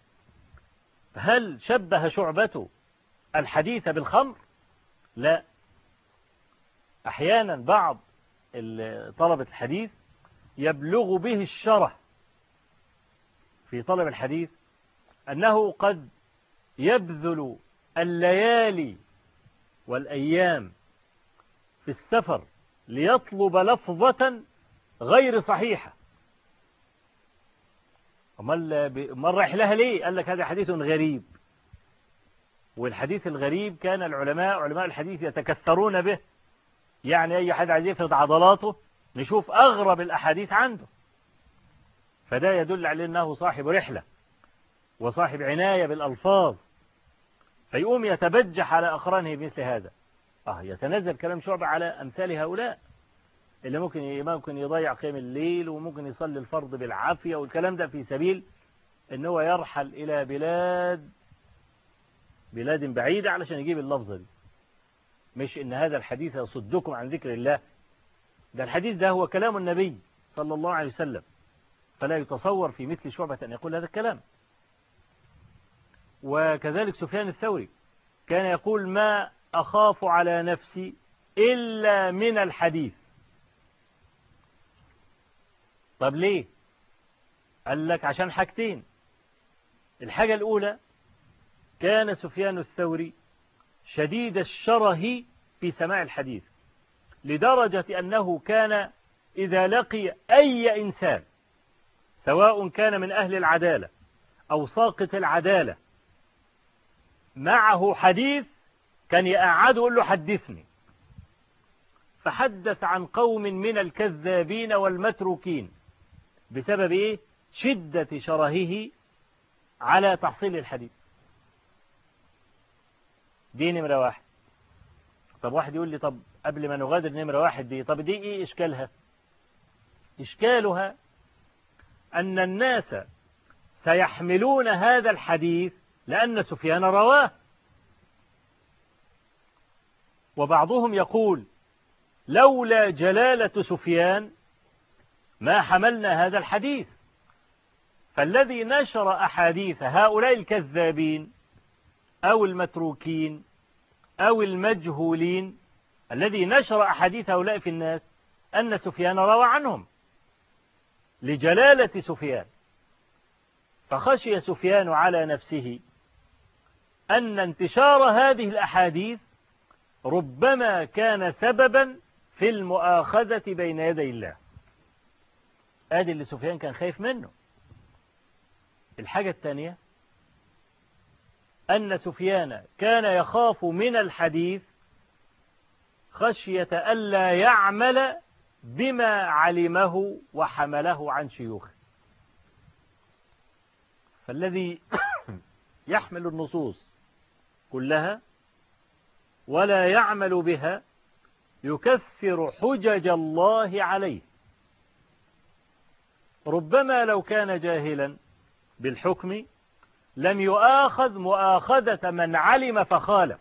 هل شبه شعبة الحديث بالخمر؟ لا. أحيانا بعض طلبة الحديث يبلغ به الشره في طلب الحديث أنه قد يبذل الليالي والأيام في السفر ليطلب لفظة غير صحيحة. أمال رايح لها ليه؟ قال لك هذا حديث غريب، والحديث الغريب كان العلماء علماء الحديث يتكثرون به، يعني أي حد عايز يفرض عضلاته نشوف أغرب الأحاديث عنده، فده يدل على أنه صاحب رحلة وصاحب عناية بالألفاظ، فيقوم يتبجح على أقرانه بمثل هذا. آه يتنزل كلام شعبة على أمثال هؤلاء اللي ممكن ممكن يضيع قيام الليل وممكن يصلي الفرض بالعافية، والكلام ده في سبيل ان هو يرحل إلى بلاد بلاد بعيدة علشان يجيب اللفظة دي، مش إن هذا الحديث يصدكم عن ذكر الله. ده الحديث ده هو كلام النبي صلى الله عليه وسلم، فلا يتصور في مثل شعبة أن يقول هذا الكلام. وكذلك سفيان الثوري كان يقول ما أخاف على نفسي إلا من الحديث. طب ليه؟ قال لك عشان حاجتين. الحاجة الأولى كان سفيان الثوري شديد الشره في سماع الحديث، لدرجة أنه كان إذا لقي أي إنسان سواء كان من أهل العدالة أو ساقط العدالة معه حديث كان يقعد يقول له حدثني. فحدث عن قوم من الكذابين والمتروكين بسبب إيه؟ شدة شرهه على تحصيل الحديث. دي نمرة واحد. طب واحد يقول لي طب قبل ما نغادر نمرة واحد دي، طب دي إيه إشكالها؟ إشكالها أن الناس سيحملون هذا الحديث لأن سفيان رواه، وبعضهم يقول لولا جلالة سفيان ما حملنا هذا الحديث. فالذي نشر أحاديث هؤلاء الكذابين أو المتروكين أو المجهولين، الذي نشر أحاديث هؤلاء في الناس أن سفيان روى عنهم لجلالة سفيان، فخشي سفيان على نفسه أن انتشار هذه الأحاديث ربما كان سببا في المؤاخذة بين يدي الله. هذا اللي سفيان كان خايف منه. الحاجة الثانية أن سفيان كان يخاف من الحديث خشية ألا يعمل بما علمه وحمله عن شيوخه. فالذي يحمل النصوص كلها ولا يعمل بها يكثر حجج الله عليه. ربما لو كان جاهلا بالحكم لم يؤاخذ مؤاخذة من علم فخالف،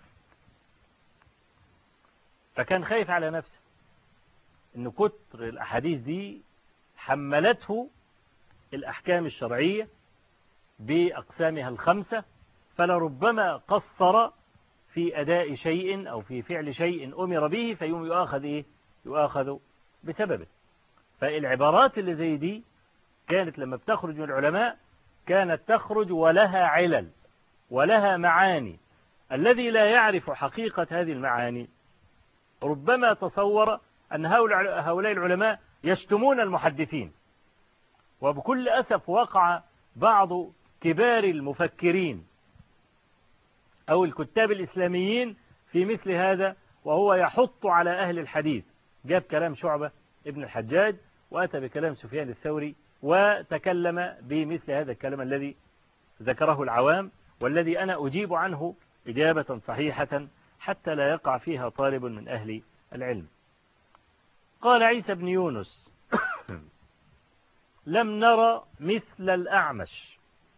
فكان خايف على نفسه إن كتر الأحاديث دي حملته الأحكام الشرعية بأقسامها الخمسة، فلربما قصر في أداء شيء أو في فعل شيء أمر به فيوم يؤاخذ إيه؟ يؤاخذ بسببه. فالعبارات اللي زي دي كانت لما بتخرج من العلماء كانت تخرج ولها علل ولها معاني. الذي لا يعرف حقيقة هذه المعاني ربما تصور أن هؤلاء العلماء يشتمون المحدثين. وبكل أسف وقع بعض كبار المفكرين أو الكتاب الإسلاميين في مثل هذا، وهو يحط على أهل الحديث. جاب كلام شعبة ابن الحجاج وأتى بكلام سفيان الثوري وتكلم بمثل هذا الكلام الذي ذكره العوام، والذي أنا أجيب عنه إجابة صحيحة حتى لا يقع فيها طالب من أهل العلم. قال عيسى بن يونس: لم نرى مثل الأعمش،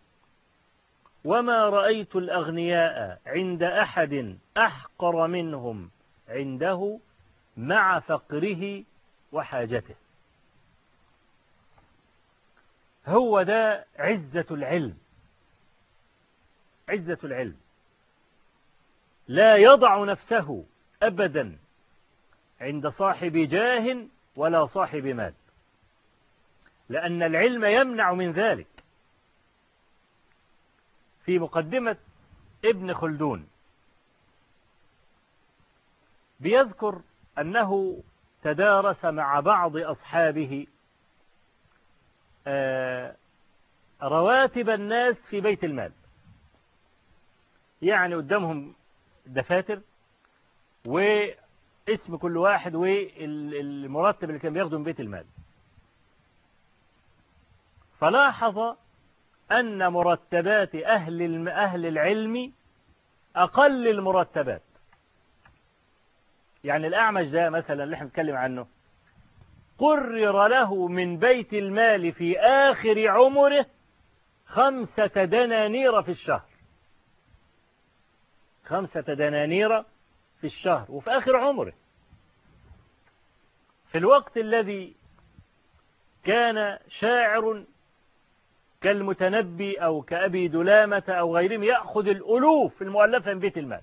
وما رأيت الأغنياء عند أحد أحقر منهم عنده مع فقره وحاجته. هو ده عزة العلم، عزة العلم. لا يضع نفسه أبدا عند صاحب جاه ولا صاحب مال، لأن العلم يمنع من ذلك. في مقدمة ابن خلدون بيذكر أنه تدارس مع بعض أصحابه رواتب الناس في بيت المال، يعني قدامهم دفاتر واسم كل واحد والمرتب اللي كان بياخده من بيت المال. فلاحظ أن مرتبات أهل أهل العلم أقل المرتبات. يعني الأعمش ده مثلا اللي احنا بنتكلم عنه قرر له من بيت المال في آخر عمره خمسة دنانير في الشهر، خمسة دنانير في الشهر وفي آخر عمره، في الوقت الذي كان شاعر كالمتنبي أو كأبي دلامة أو غيرهم يأخذ الألوف المؤلفة من بيت المال.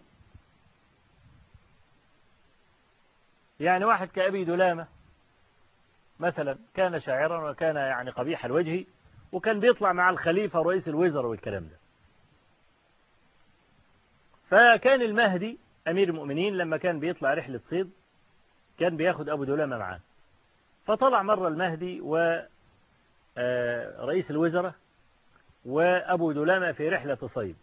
يعني واحد كأبي دلامة مثلا كان شاعرا وكان يعني قبيح الوجه، وكان بيطلع مع الخليفة ورئيس الوزراء والكلام ده. فكان المهدي أمير المؤمنين لما كان بيطلع رحلة صيد كان بياخد أبو دلامة معاه. فطلع مرة المهدي ورئيس الوزراء وأبو دلامة في رحلة صيد.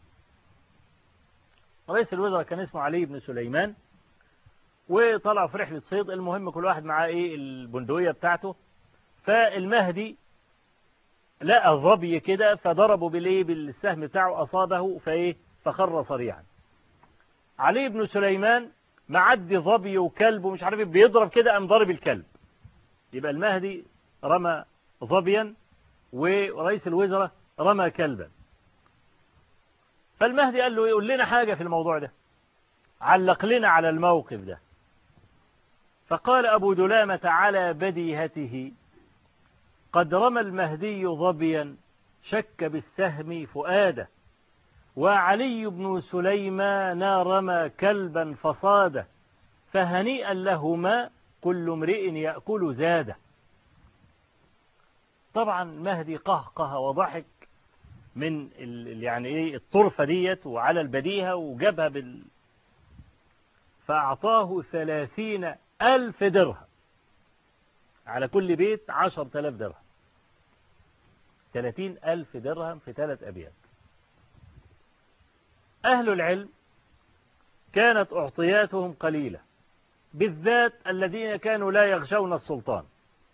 رئيس الوزراء كان اسمه علي بن سليمان، وطلعوا في رحلة صيد. المهم كل واحد معاه ايه البندقية بتاعته. فالمهدي لقى ظبي كده فضربه بالايه بالسهم بتاعه أصابه فايه فخر صريعا. علي بن سليمان معدي ظبي وكلب ومش عارف بيضرب كده قام ضرب الكلب. يبقى المهدي رمى ظبيا ورئيس الوزراء رمى كلبا. فالمهدي قال له يقول لنا حاجة في الموضوع ده، علق لنا على الموقف ده. فقال أبو دلامة على بديهته: قد رمى المهدي ظبيا شك بالسهم فؤاده، وعلي بن سليمان رمى كلبا فصاده، فهنيئا لهما كل امرئ يأكل زاده. طبعا المهدي قهقه وضحك من يعني ايه الطرفة ديت وعلى البديهة وجابها بال فأعطاه ثلاثين ألف درهم، على كل بيت عشر تلاف درهم. ثلاثين ألف درهم في ثلاث أبيات. أهل العلم كانت أعطياتهم قليلة، بالذات الذين كانوا لا يغشون السلطان.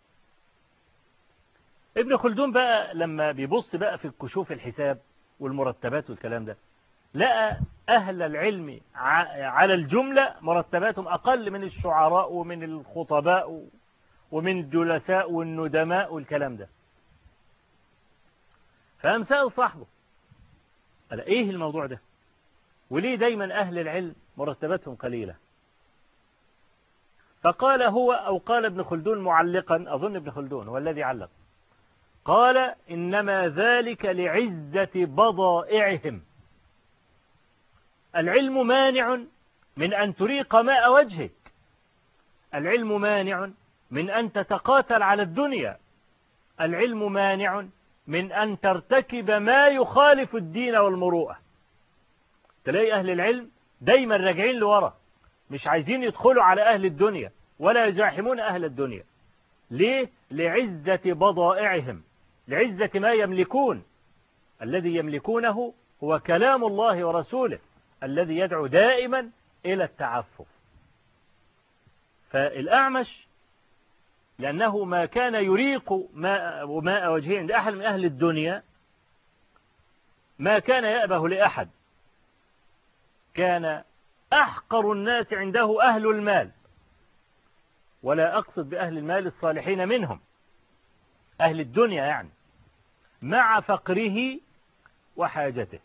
ابن خلدون بقى لما بيبص بقى في الكشوف الحساب والمرتبات والكلام ده، لقى أهل العلم على الجملة مرتباتهم أقل من الشعراء ومن الخطباء ومن الجلساء والندماء والكلام ده. فقام سأل صاحبه قال إيه الموضوع ده؟ وليه دايما أهل العلم مرتباتهم قليلة؟ فقال هو، أو قال ابن خلدون معلقا، أظن ابن خلدون هو الذي علق، قال إنما ذلك لعزة بضائعهم. العلم مانع من أن تريق ماء وجهك، العلم مانع من أن تتقاتل على الدنيا، العلم مانع من أن ترتكب ما يخالف الدين والمروءة. تلاقي أهل العلم دايما راجعين لورا، مش عايزين يدخلوا على أهل الدنيا ولا يزاحمون أهل الدنيا. ليه؟ لعزة بضائعهم، لعزة ما يملكون. الذي يملكونه هو كلام الله ورسوله الذي يدعو دائما إلى التعفف. فالأعمش لأنه ما كان يريق ماء وماء وجهه عند أحد من أهل الدنيا، ما كان يأبه لأحد، كان أحقر الناس عنده أهل المال، ولا أقصد بأهل المال الصالحين منهم، أهل الدنيا يعني، مع فقره وحاجته.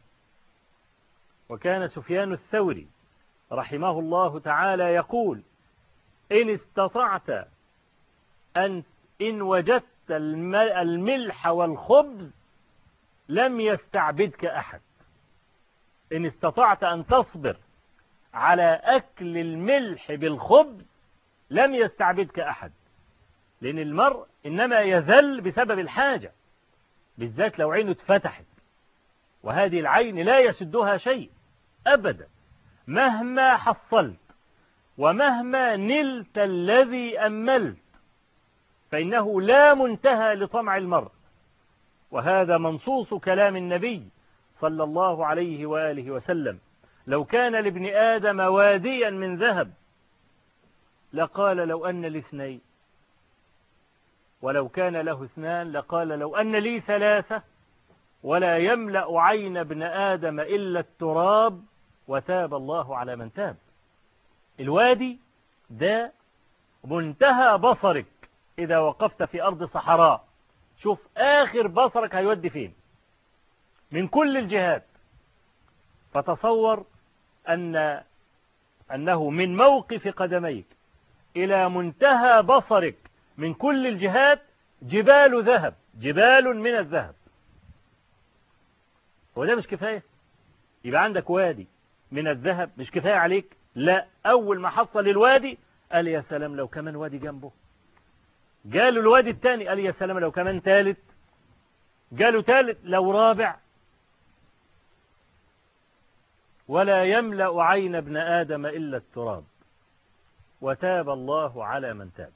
وكان سفيان الثوري رحمه الله تعالى يقول إن استطعت أن إن وجدت الملح والخبز لم يستعبدك أحد. إن استطعت أن تصبر على أكل الملح بالخبز لم يستعبدك أحد، لأن المرء إنما يذل بسبب الحاجة، بالذات لو عينه اتفتحت، وهذه العين لا يسدها شيء أبدا، مهما حصلت ومهما نلت الذي أملت فإنه لا منتهى لطمع المرء. وهذا منصوص كلام النبي صلى الله عليه وآله وسلم: لو كان لابن آدم واديا من ذهب لقال لو أن لي اثنين، ولو كان له اثنان لقال لو أن لي ثلاثة، ولا يملأ عين ابن آدم إلا التراب وتاب الله على من تاب. الوادي ده منتهى بصرك إذا وقفت في أرض صحراء، شوف آخر بصرك هيودي فين من كل الجهات. فتصور أن أنه من موقف قدميك إلى منتهى بصرك من كل الجهات جبال ذهب، جبال من الذهب. وده مش كفاية؟ يبقى عندك وادي من الذهب مش كفاية عليك؟ لا، أول ما حصل الوادي قال يا سلام لو كمان وادي جنبه. قالوا الوادي الثاني قال يا سلام لو كمان ثالث. قالوا ثالث لو رابع. ولا يملأ عين ابن آدم إلا التراب وتاب الله على من تاب.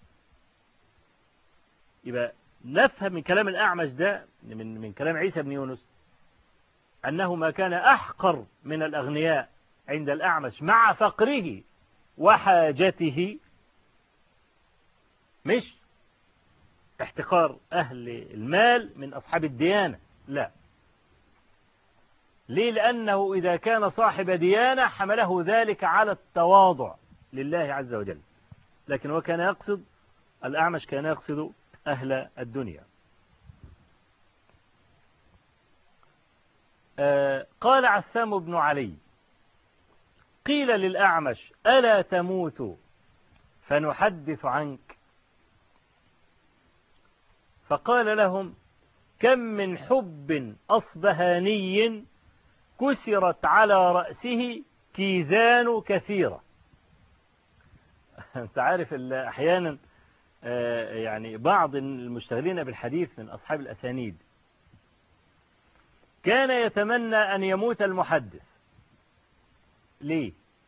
يبقى نفهم من كلام الأعمش ده، من من كلام عيسى بن يونس، أنه ما كان أحقر من الأغنياء عند الأعمش مع فقره وحاجته، مش احتقار أهل المال من أصحاب الديانة، لا. ليه؟ لأنه إذا كان صاحب ديانة حمله ذلك على التواضع لله عز وجل، لكن هو كان يقصد، الأعمش كان يقصد أهل الدنيا. آه قال عثام بن علي: قيل للأعمش ألا تموت فنحدث عنك؟ فقال لهم: كم من حب أصبهاني كسرت على رأسه كيزان كثيرة. أنت عارف أحيانا يعني بعض المشتغلين بالحديث من أصحاب الأسانيد كان يتمنى أن يموت المحدث. ليه؟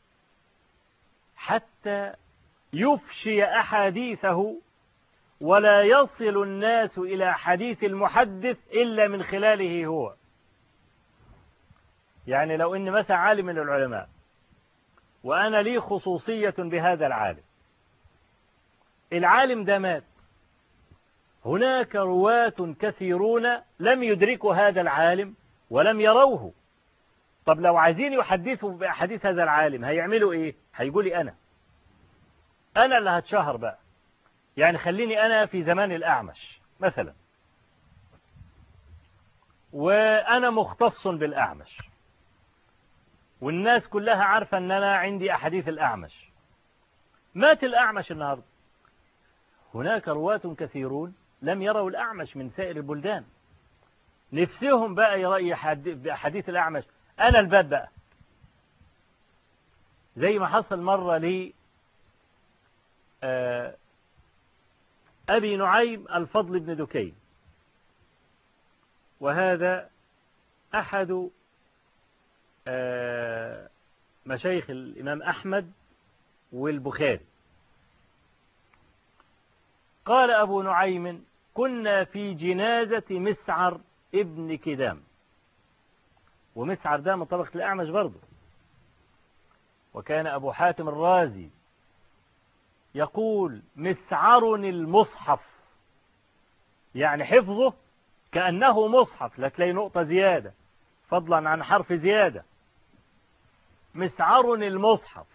حتى يفشي أحاديثه ولا يصل الناس إلى حديث المحدث إلا من خلاله هو. يعني لو إن مثلا عالم من العلماء وأنا لي خصوصية بهذا العالم. العالم ده مات، هناك رواة كثيرون لم يدركوا هذا العالم ولم يروه. طب لو عايزين يحدثوا بأحاديث هذا العالم هيعملوا إيه؟ هيقولي أنا أنا اللي هتشهر بقى. يعني خليني أنا في زمان الأعمش مثلا، وأنا مختص بالأعمش، والناس كلها عارفة أن أنا عندي أحاديث الأعمش. مات الأعمش النهاردة، هناك رواة كثيرون لم يروا الأعمش من سائر البلدان، نفسهم بقى يرأي بأحاديث الأعمش. أنا الباب بقى، زي ما حصل مرة لي أبي نعيم الفضل بن دكين، وهذا أحد مشايخ الإمام أحمد والبخاري. قال أبو نعيم: كنا في جنازة مسعر ابن كدام، ومسعر ده من طبقة الأعمش برضه. وكان أبو حاتم الرازي يقول: مسعر المصحف، يعني حفظه كأنه مصحف، لا تلاقي نقطة زيادة فضلا عن حرف زيادة. مسعر المصحف.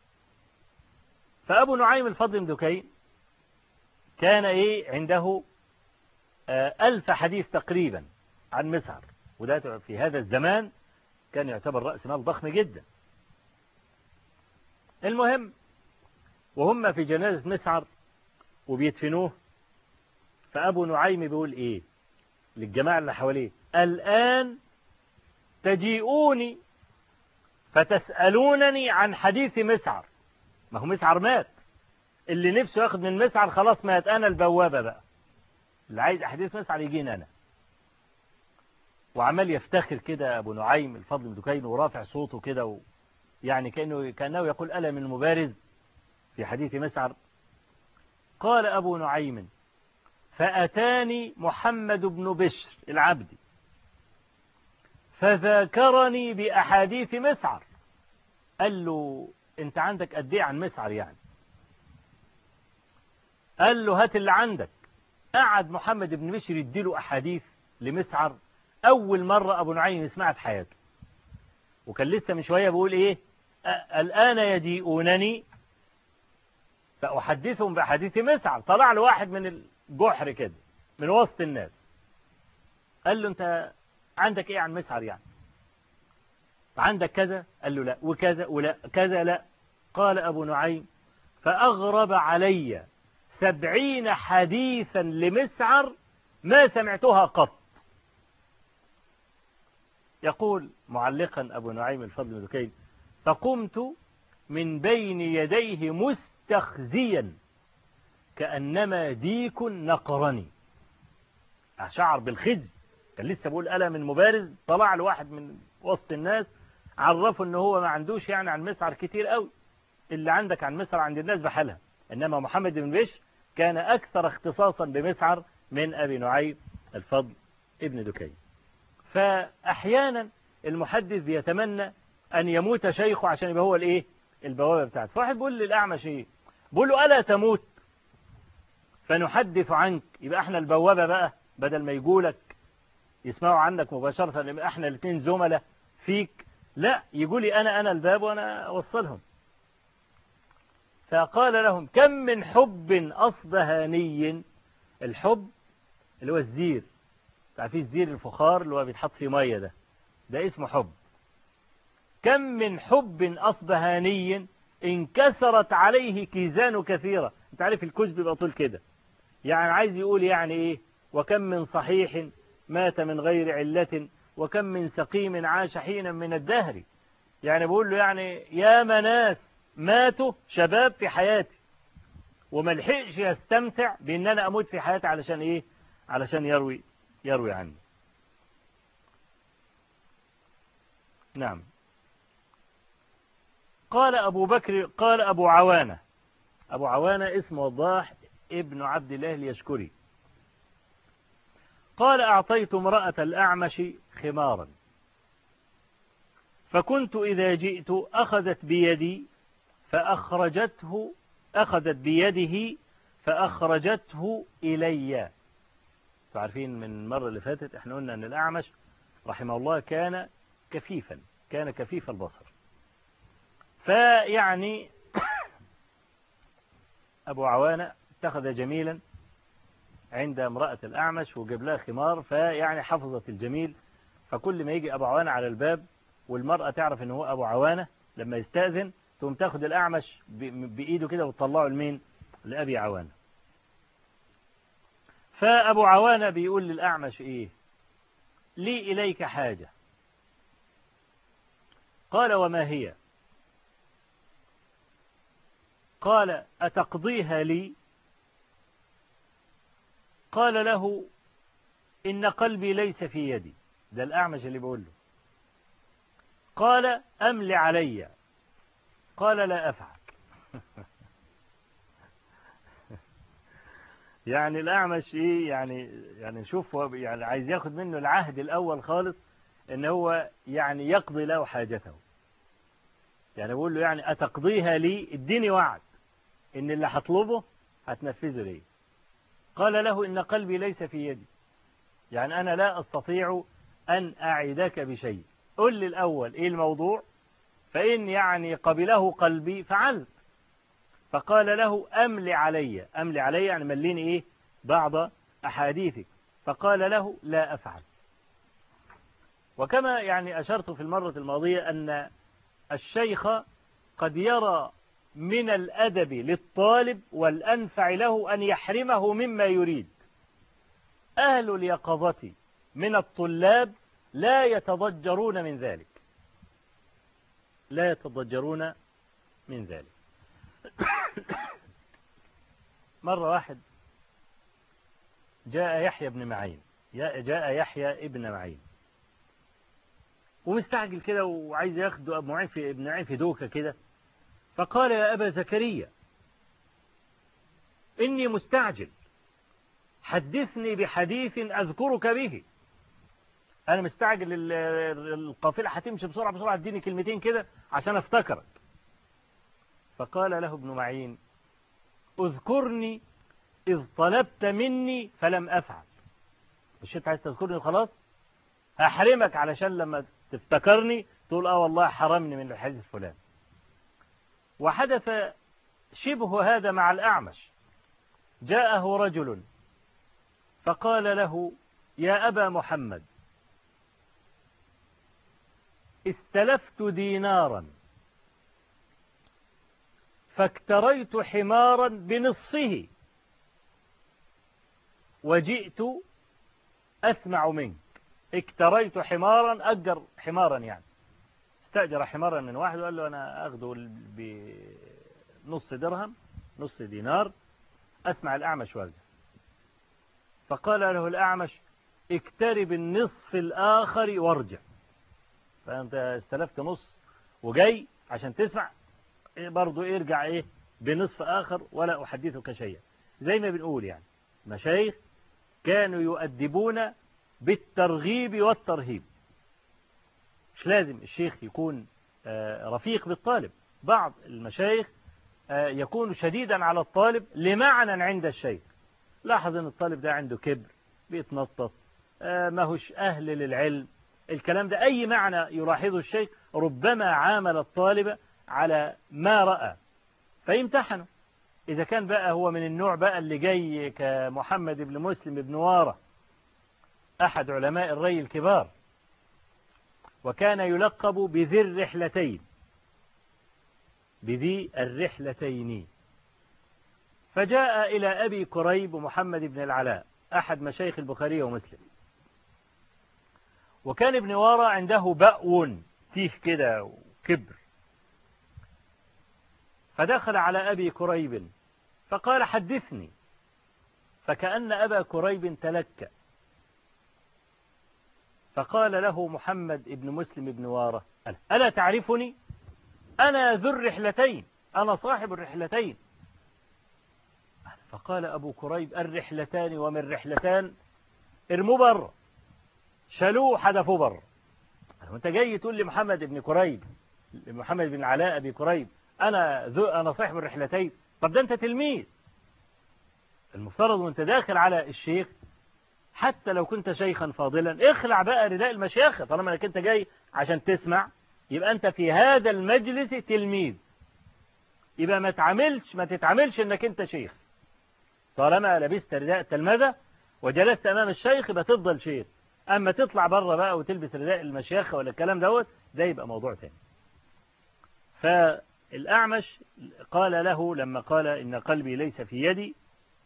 فأبو نعيم الفضل بن دكين كان إيه عنده ألف حديث تقريبا عن مسعر، وده في هذا الزمان كان يعتبر رأس مال ضخم جدا. المهم، وهم في جنازة مسعر وبيدفنوه، فأبو نعيم بيقول إيه للجماعة اللي حواليه: الآن تجيئوني فتسألونني عن حديث مسعر. ما هو مسعر مات، اللي نفسه ياخد من مسعر خلاص مات، أنا البوابة بقى، اللي عايز أحاديث مسعر يجينا أنا. وعمال يفتخر كده أبو نعيم الفضل بن دكين ورافع صوته كده و... يعني كأنه كأنه يقول ألا من المبارز في حديث مسعر. قال أبو نعيم: فأتاني محمد بن بشر العبدي فذاكرني بأحاديث مسعر. قال له: أنت عندك قد إيه عن مسعر يعني؟ قال له: هات اللي عندك. قعد محمد بن بشر يديله أحاديث لمسعر أول مرة أبو نعيم يسمعها في حياته. وكان لسه من شوية بيقول إيه: الآن يجيئونني فأحدثهم بأحاديث مسعر. طلع له واحد من الجحر كده من وسط الناس، قال له: أنت عندك إيه عن مسعر يعني؟ عندك كذا؟ قال له: لا. وكذا ولا كذا؟ لا. قال أبو نعيم: فأغرب علي سبعين حديثا لمسعر ما سمعتها قط. يقول معلقا أبو نعيم الفضل بن دكين: فقمت من بين يديه مستخزيا كأنما ديك نقرني. أشعر بالخزي، كان لسه بقول ألا من مبارز، طلع له واحد من وسط الناس عرفه ان هو ما عندوش يعني عن مسعر كتير قوي، اللي عندك عن مسعر عند الناس بحالها، انما محمد بن بشر كان اكثر اختصاصا بمسعر من ابي نعيم الفضل ابن دكين. فاحيانا المحدث بيتمنى ان يموت شيخه عشان يبقى هو الايه البوابه بتاعته. فواحد بيقول للاعمش ايه، بيقول له: الا تموت فنحدث عنك، يبقى احنا البوابه بقى، بدل ما يقولك يسمعوا عنك مباشره يبقى احنا الاثنين زملاء فيك، لا يقولي أنا أنا الباب وأنا أوصلهم. فقال لهم: كم من حب أصبهاني، الحب اللي هو الزير، تعرفين الزير الفخار اللي هو بيتحط في مية، ده ده اسمه حب. كم من حب أصبهاني انكسرت عليه كيزان كثيرة. انت عارف الكوز بيبقى طول كده، يعني عايز يقول يعني ايه: وكم من صحيح مات من غير علة، وكم من سقيم عاش حينا من الدهر. يعني بقول له يعني يا مناس ماتوا شباب في حياتي وما لحقش يستمتع بان انا اموت في حياتي علشان ايه؟ علشان يروي يروي عني. نعم. قال ابو بكر، قال ابو عوانة، ابو عوانة اسمه وضاح ابن عبد الله اليشكري، قال: اعطيت امرأة الاعمش خمارا، فكنت إذا جئت أخذت بيدي فأخرجته، أخذت بيده فأخرجته إلي. تعرفين من المرة اللي فاتت احنا قلنا أن الأعمش رحمه الله كان كفيفا، كان كفيف البصر. فيعني أبو عوانة اتخذ جميلا عند امرأة الأعمش وجاب لها خمار، فيعني حفظت الجميل. فكل ما يجي أبو عوانة على الباب والمرأة تعرف أنه هو أبو عوانة، لما يستأذن تقوم تاخد الأعمش بإيده كده وتطلعه لمين؟ لأبي عوانة. فأبو عوانة بيقول للأعمش إيه؟ لي إليك حاجة. قال وما هي؟ قال أتقضيها لي؟ قال له إن قلبي ليس في يدي. ده الأعمش اللي بيقول له. قال أمل علي. قال لا أفعل. يعني الأعمش إيه يعني؟ يعني شوف يعني عايز ياخد منه العهد الأول خالص إن هو يعني يقضي له حاجته. يعني بقول له يعني أتقضيها لي؟ اديني وعد إن اللي هطلبه هتنفذه لي. قال له إن قلبي ليس في يدي، يعني أنا لا أستطيع أن أعدك بشيء. قل لي الأول إيه الموضوع، فإن يعني قبله قلبي فعلت. فقال له أملي علي. أملي علي يعني مليني إيه؟ بعض أحاديثك. فقال له لا أفعل. وكما يعني أشرت في المرة الماضية أن الشيخ قد يرى من الأدب للطالب والأنفع له أن يحرمه مما يريد. أهل اليقظة من الطلاب لا يتضجرون من ذلك، لا يتضجرون من ذلك. مرة واحد جاء يحيى بن معين، جاء يحيى ابن معين ومستعجل كده وعايز ياخد ابن معين في ابن معين في دوكة كده. فقال يا أبا زكريا إني مستعجل، حدثني بحديث أذكرك به. أنا مستعجل، القافلة هتمشي بسرعة بسرعة، اديني كلمتين كده عشان افتكرك. فقال له ابن معين اذكرني إذ طلبت مني فلم أفعل. مش انت عايز تذكرني خلاص؟ هحرمك علشان لما تفتكرني تقول اه والله حرمني من الحديث الفلاني. وحدث شبه هذا مع الأعمش. جاءه رجل فقال له يا أبا محمد استلفت دينارا فاكتريت حمارا بنصفه وجئت أسمع منك. اكتريت حمارا، أجر حمارا يعني، استأجر حمارا من واحد وقال له أنا أخذه بنص درهم، نص دينار، أسمع الأعمش وارجع. فقال له الأعمش اكترب النصف الآخر وارجع. فأنت استلفت نص وجاي عشان تسمع، برضو ارجع ايه بنصف آخر ولا أحدثك شيئا. زي ما بنقول يعني مشايخ كانوا يؤدبون بالترغيب والترهيب. مش لازم الشيخ يكون رفيق بالطالب، بعض المشايخ يكون شديدا على الطالب لمعنى عند الشيخ. لاحظ ان الطالب ده عنده كبر، بيتنطط، ما هوش أهل للعلم، الكلام ده أي معنى يلاحظه الشيخ ربما عامل الطالب على ما رأى فيمتحنه. إذا كان بقى هو من النوع بقى اللي جاي كمحمد بن مسلم بن وارة أحد علماء الري الكبار، وكان يلقب بذي الرحلتين، بذي الرحلتين. فجاء إلى أبي كريب محمد بن العلاء أحد مشايخ البخاري ومسلم، وكان ابن وارة عنده بأو فيه كده وكبر. فدخل على أبي كريب فقال حدثني، فكأن أبا كريب تلكأ. فقال له محمد بن مسلم بن وارة ألا تعرفني؟ أنا ذو الرحلتين، أنا صاحب الرحلتين. فقال أبو كريب الرحلتان ومن رحلتان، ارموا بر، شالوه حدفوا بر. وانت جاي تقول لي محمد بن كريب، محمد بن علاء أبي كريب أنا ذو أنا صاحب الرحلتين. طب ده أنت تلميذ، المفترض وأنت داخل على الشيخ حتى لو كنت شيخا فاضلا اخلع بقى رداء المشيخة، طالما انك انت جاي عشان تسمع يبقى انت في هذا المجلس تلميذ، يبقى ما تعملش ما تتعاملش انك انت شيخ. طالما لبست رداء التلمذة وجلست امام الشيخ يبقى تفضل شيخ، اما تطلع بره بقى وتلبس رداء المشيخة ولا الكلام دوت ده يبقى موضوع تاني. فالأعمش قال له لما قال إن قلبي ليس في يدي،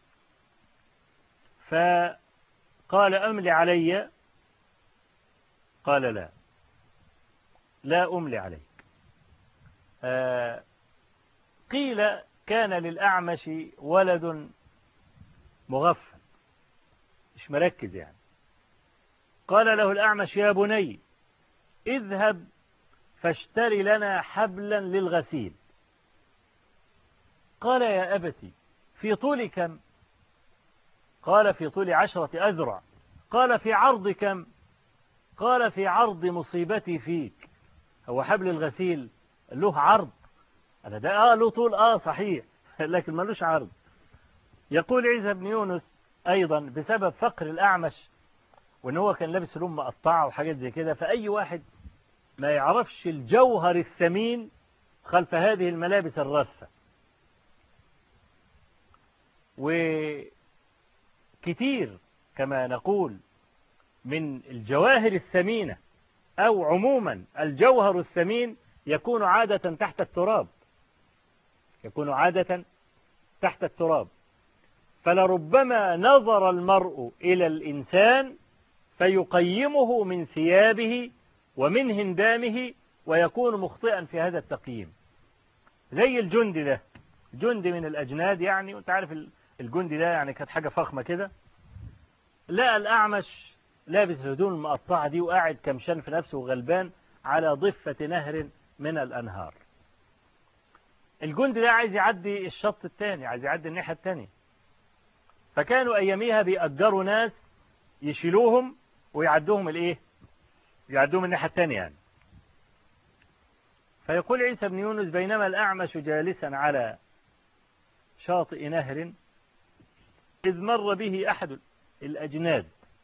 فقال أملي علي، قال لا لا أملي عليك. آه قيل كان للأعمش ولد مغفل مش مركز يعني، قال له الأعمش يا بني اذهب فاشتري لنا حبلا للغسيل. قال يا أبتي في طول كم؟ قال في طول عشرة أذرع. قال في عرض كم؟ قال في عرض مصيبتي فيك. هو حبل الغسيل له عرض؟ أنا ده آه له طول آه صحيح لكن ملوش عرض. يقول عيسى بن يونس أيضا بسبب فقر الأعمش وإن هو كان لابس هدوم مقطعة وحاجات زي كده، فأي واحد ما يعرفش الجوهر الثمين خلف هذه الملابس الرثة. وكتير كما نقول من الجواهر الثمينة أو عموما الجوهر الثمين يكون عادة تحت التراب، يكون عادة تحت التراب. فلربما نظر المرء إلى الإنسان فيقيمه من ثيابه ومن هندامه ويكون مخطئا في هذا التقييم. زي الجندي ده، جندي من الأجناد يعني، وانت عارف الجندي ده يعني كانت حاجة فخمة كده، لقى الأعمش لابس الهدوم المقطعة دي وقاعد كمشان في نفسه وغلبان على ضفة نهر من الأنهار. الجندي ده عايز يعدي الشط الثاني، عايز يعدي الناحية الثانية، فكانوا أياميها بيأجروا ناس يشيلوهم ويعدوهم الإيه؟ يعدوهم الناحية الثانية يعني. فيقول عيسى بن يونس بينما الأعمش جالسا على شاطئ نهر إذ مر به أحد الأجناد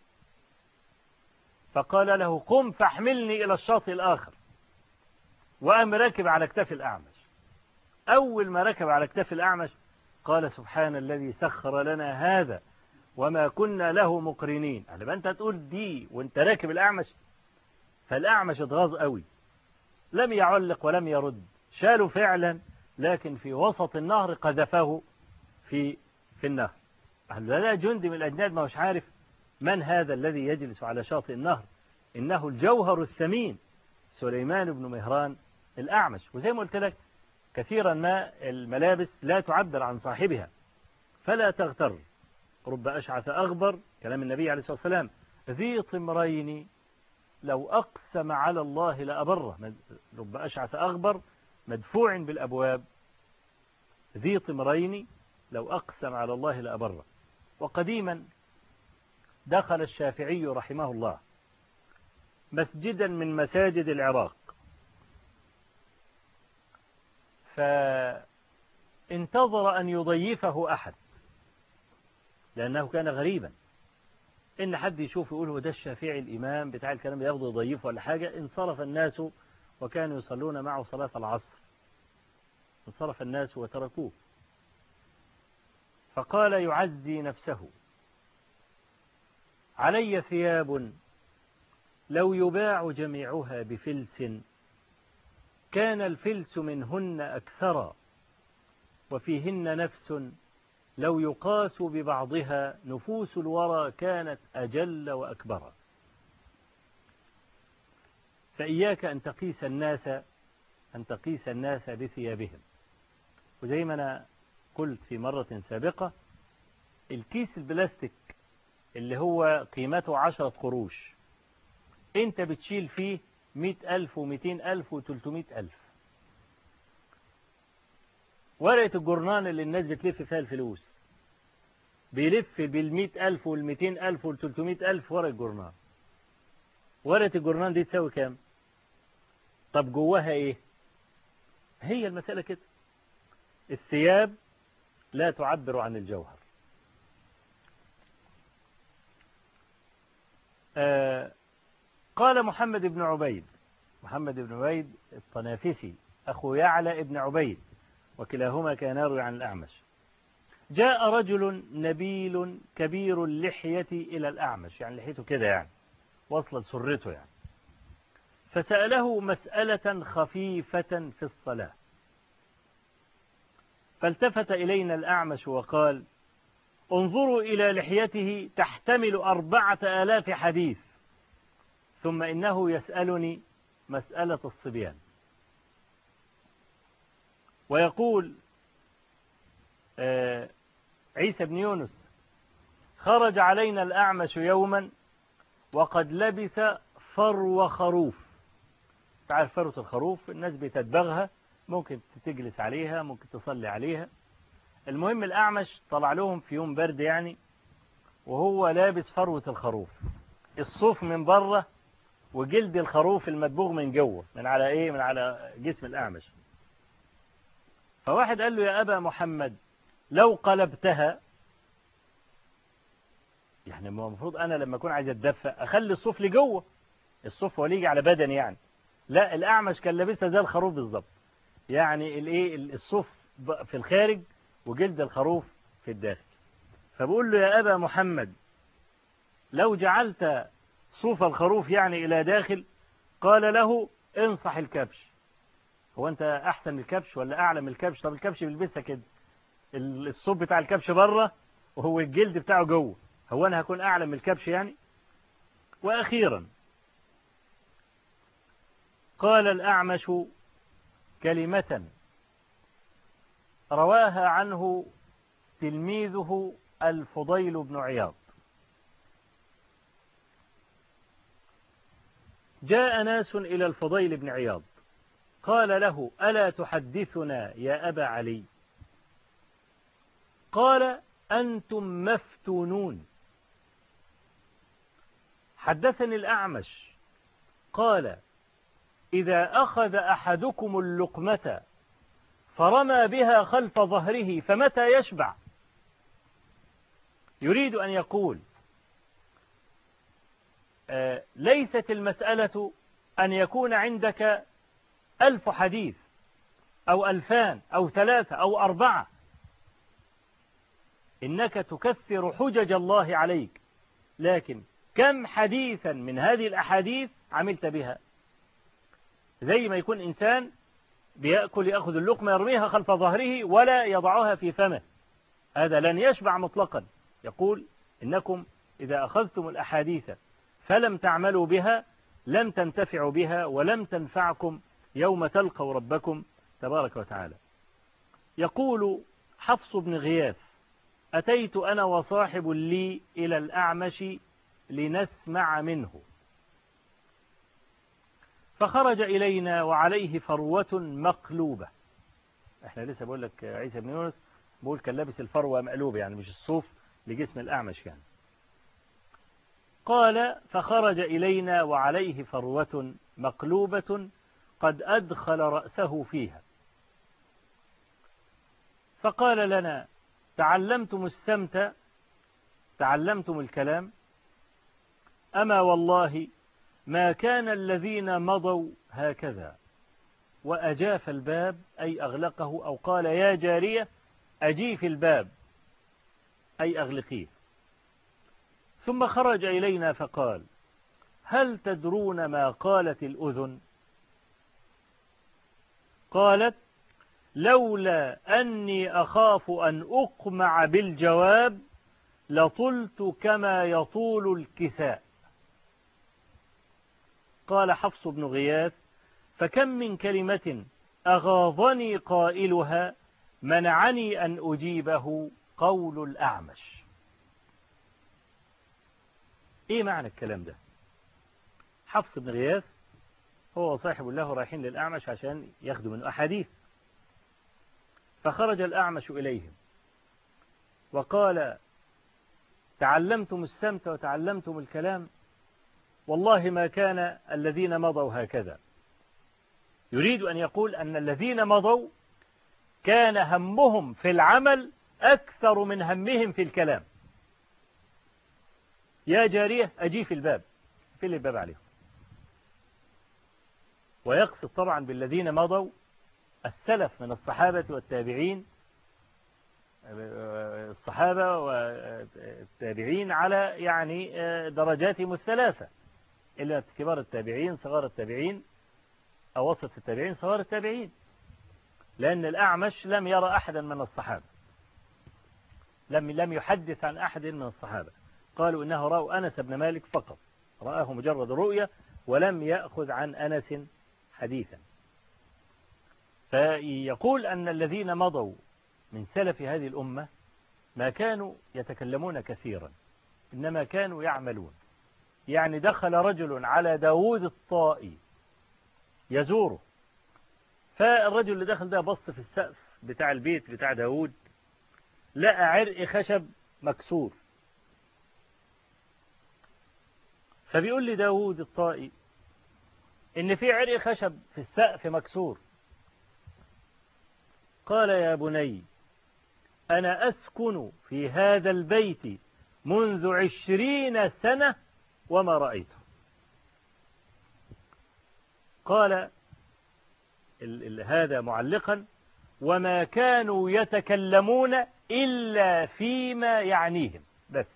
فقال له قم فاحملني إلى الشاطئ الآخر، وقام راكب على كتاف الأعمش. أول ما ركب على كتاف الأعمش قال سبحان الذي سخر لنا هذا وما كنا له مقرنين. يعني أنت تقول دي وانت راكب الأعمش؟ فالأعمش اتغاظ قوي، لم يعلق ولم يرد، شاله فعلا لكن في وسط النهر قذفه في في النهر. لا جندي من الأجناد ما هوش عارف من هذا الذي يجلس على شاطئ النهر، إنه الجوهر الثمين سليمان بن مهران الأعمش. وزي ما قلت لك كثيرا ما الملابس لا تعبر عن صاحبها، فلا تغتر. رب أشعث أغبر، كلام النبي عليه الصلاة والسلام، ذي طمرين لو أقسم على الله لأبره. رب أشعث أغبر مدفوع بالأبواب، ذي طمرين لو أقسم على الله لأبره. وقديما دخل الشافعي رحمه الله مسجدا من مساجد العراق، فانتظر أن يضيفه أحد لأنه كان غريبا إن حد يشوف يقول هو ده الشافعي الإمام بتاع الكلام ياخده يضيفه ولا حاجة. انصرف الناس وكانوا يصلون معه صلاة العصر، انصرف الناس وتركوه، فقال يعزي نفسه علي ثياب لو يباع جميعها بفلس كان الفلس منهن أكثر وفيهن نفس لو يقاس ببعضها نفوس الورى كانت أجل وأكبر. فإياك أن تقيس الناس أن تقيس الناس بثيابهم. وزي ما أنا قلت في مرة سابقة، الكيس البلاستيك اللي هو قيمته عشرة قروش أنت بتشيل فيه مئة ألف ومئتين ألف وثلاثمائة ألف. ورقة الجرنان اللي الناس بتلف فيها الفلوس بيلف بالمئة ألف والمئتين ألف والثلاثمائة ألف ورقة جرنان. ورقة الجرنان دي تساوي كام؟ طب جواها ايه؟ هي المسألة كده، الثياب لا تعبر عن الجوهر. آه قال محمد بن عبيد، محمد بن عبيد الطنافسي أخو يعلى ابن عبيد، وكلاهما كان يروي عن الأعمش: جاء رجل نبيل كبير اللحية إلى الأعمش، يعني لحيته كده يعني وصلت سرته يعني، فسأله مسألة خفيفة في الصلاة، فالتفت إلينا الأعمش وقال: انظروا إلى لحيته تحتمل أربعة آلاف حديث، ثم إنه يسألني مسألة الصبيان. ويقول آه عيسى بن يونس: خرج علينا الأعمش يوما وقد لبس فرو خروف. تعرف فروة الخروف الناس بتدبغها، ممكن تجلس عليها، ممكن تصلي عليها. المهم الأعمش طلع لهم في يوم برد يعني، وهو لابس فروة الخروف، الصوف من بره وجلد الخروف المدبوغ من جوه، من على ايه، من على جسم الأعمش. فواحد قال له: يا أبا محمد لو قلبتها، يعني المفروض أنا لما أكون عايز أتدفى أخلي الصوف لجوه، الصوف هو يجي على بدني يعني. لا، الأعمش كان لابسها زي الخروف بالظبط، يعني الايه الصوف في الخارج وجلد الخروف في الداخل. فبقول له: يا أبا محمد لو جعلت صوف الخروف يعني إلى داخل. قال له: انصح الكبش. هو أنت أحسن من الكبش ولا أعلى من الكبش؟ طب الكبش بيلبسها كده، الصوف بتاع الكبش بره وهو الجلد بتاعه جوه، هو أنا هكون أعلى من الكبش يعني؟ وأخيرا قال الأعمش كلمة رواها عنه تلميذه الفضيل بن عياض: جاء ناس إلى الفضيل بن عياض قال له: ألا تحدثنا يا أبا علي؟ قال: أنتم مفتونون. حدثني الأعمش قال: إذا أخذ أحدكم اللقمة فرمى بها خلف ظهره فمتى يشبع؟ يريد أن يقول آه ليست المسألة أن يكون عندك ألف حديث أو ألفان أو ثلاثة أو أربعة، إنك تكثر حجج الله عليك، لكن كم حديثا من هذه الأحاديث عملت بها؟ زي ما يكون إنسان بيأكل، يأخذ اللقمة يرميها خلف ظهره ولا يضعها في فمه، هذا لن يشبع مطلقا. يقول: إنكم إذا أخذتم الأحاديث فلم تعملوا بها لم تنتفعوا بها ولم تنفعكم يوم تلقوا ربكم تبارك وتعالى. يقول حفص بن غياث: أتيت أنا وصاحب لي إلى الأعمش لنسمع منه، فخرج إلينا وعليه فروة مقلوبة. احنا لسه بقول لك عيسى بن يونس بقول كان لابس الفروة مقلوبة، يعني مش الصوف لجسم الأعمش يعني. قال: فخرج إلينا وعليه فروة مقلوبة قد أدخل رأسه فيها، فقال لنا: تعلمتم السمت، تعلمتم الكلام؟ أما والله ما كان الذين مضوا هكذا. وأجاف الباب أي أغلقه، أو قال: يا جارية أجيف الباب أي أغلقيه. ثم خرج إلينا فقال: هل تدرون ما قالت الأذن؟ قالت: لولا أني أخاف أن أقمع بالجواب لطلت كما يطول الكساء. قال حفص بن غياث: فكم من كلمة أغاظني قائلها منعني أن أجيبه قول الأعمش. إيه معنى الكلام ده؟ حفص بن غياث هو صاحب له رايحين للأعمش عشان ياخدوا منه أحاديث، فخرج الأعمش إليهم وقال: تعلمتم السمت وتعلمتم الكلام؟ والله ما كان الذين مضوا هكذا. يريد أن يقول أن الذين مضوا كان همهم في العمل أكثر من همهم في الكلام. يا جارية أجي في الباب، في الباب عليهم. ويقصد طبعا بالذين مضوا السلف من الصحابة والتابعين، الصحابة والتابعين على يعني درجاتهم الثلاثة، إلا كبار التابعين، صغار التابعين، أوسط التابعين، صغار التابعين. لأن الأعمش لم يرى أحدا من الصحابة، لم لم يحدث عن أحد من الصحابة. قالوا إنه رأوا أنس بن مالك فقط، رآه مجرد رؤية ولم يأخذ عن أنس حديثا. فيقول أن الذين مضوا من سلف هذه الأمة ما كانوا يتكلمون كثيرا، إنما كانوا يعملون. يعني دخل رجل على داود الطائي يزوره، فالرجل اللي دخل ده بص في السقف بتاع البيت بتاع داود، لقى عرق خشب مكسور. فبيقول لي داود الطائي إن في عرق خشب في السقف مكسور. قال يا بني أنا أسكن في هذا البيت منذ عشرين سنة وما رأيته. قال ال ال هذا معلقا: وما كانوا يتكلمون إلا فيما يعنيهم، بس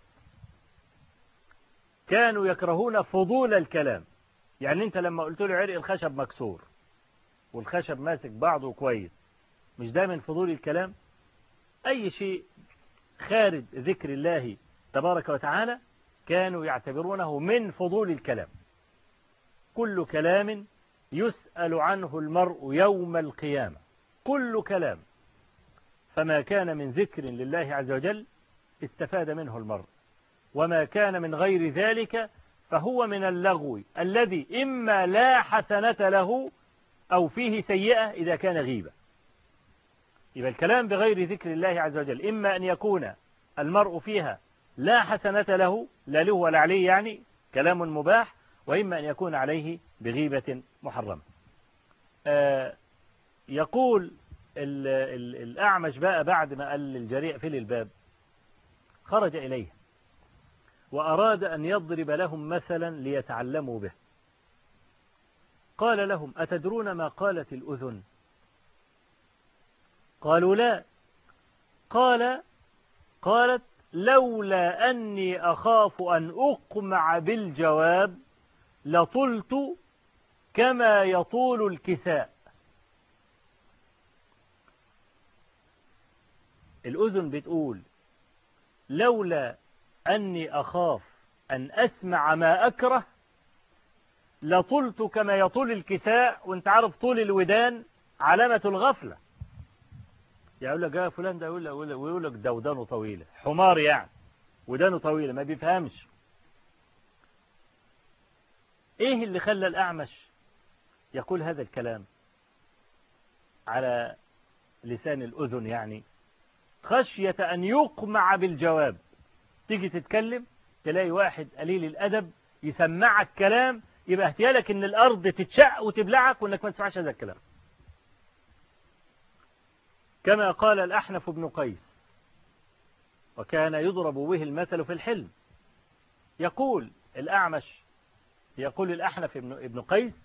كانوا يكرهون فضول الكلام. يعني أنت لما قلت له عرق الخشب مكسور والخشب ماسك بعضه كويس، مش ده من فضول الكلام؟ أي شيء خارج ذكر الله تبارك وتعالى كانوا يعتبرونه من فضول الكلام. كل كلام يسأل عنه المرء يوم القيامة، كل كلام. فما كان من ذكر لله عز وجل استفاد منه المرء، وما كان من غير ذلك فهو من اللغو الذي إما لا حسنة له أو فيه سيئة إذا كان غيبة. يبقى الكلام بغير ذكر الله عز وجل إما أن يكون المرء فيها لا حسنة له، لا له ولا عليه، يعني كلام مباح، وإما أن يكون عليه بغيبة محرمة. آه يقول ال ال الأعمش بقى بعد ما قال للجريء في الباب، خرج إليه وأراد أن يضرب لهم مثلا ليتعلموا به. قال لهم: أتدرون ما قالت الأذن؟ قالوا: لا. قال قالت: لولا أني أخاف أن أقمع بالجواب لطلت كما يطول الكساء. الأذن بتقول: لولا أني أخاف أن أسمع ما أكره لطلت كما يطول الكساء. وانت عارف طول الودان علامة الغفلة. يقول لك: يا فلان ده يقول لك ويقول لك ده ودانه طويلة، حمار يعني، ودانه طويلة ما بيفهمش. ايه اللي خلى الأعمش يقول هذا الكلام على لسان الأذن؟ يعني خشية أن يقمع بالجواب. تيجي تتكلم تلاقي واحد قليل الأدب يسمعك كلام يبقى اهتيالك ان الأرض تتشق وتبلعك وانك ما تسمعش هذا الكلام. كما قال الأحنف بن قيس، وكان يضرب به المثل في الحلم. يقول الأعمش، يقول الأحنف بن قيس: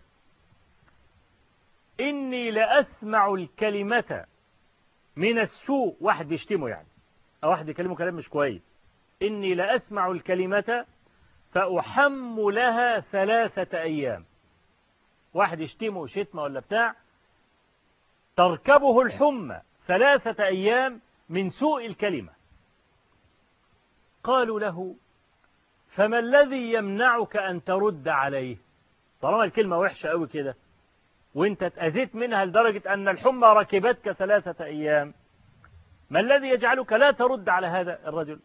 إني لأسمع الكلمة من السوء. واحد بيشتمه يعني، أو واحد يكلمه كلام مش كويس. إني لأسمع الكلمة فأحم لها ثلاثة أيام. واحد يشتمه شتمة ولا بتاع، تركبه الحمى ثلاثة أيام من سوء الكلمة. قالوا له: فما الذي يمنعك أن ترد عليه؟ طالما الكلمة وحشة قوي كده وانت اتأذيت منها لدرجة أن الحمى ركبتك ثلاثة أيام، ما الذي يجعلك لا ترد على هذا الرجل؟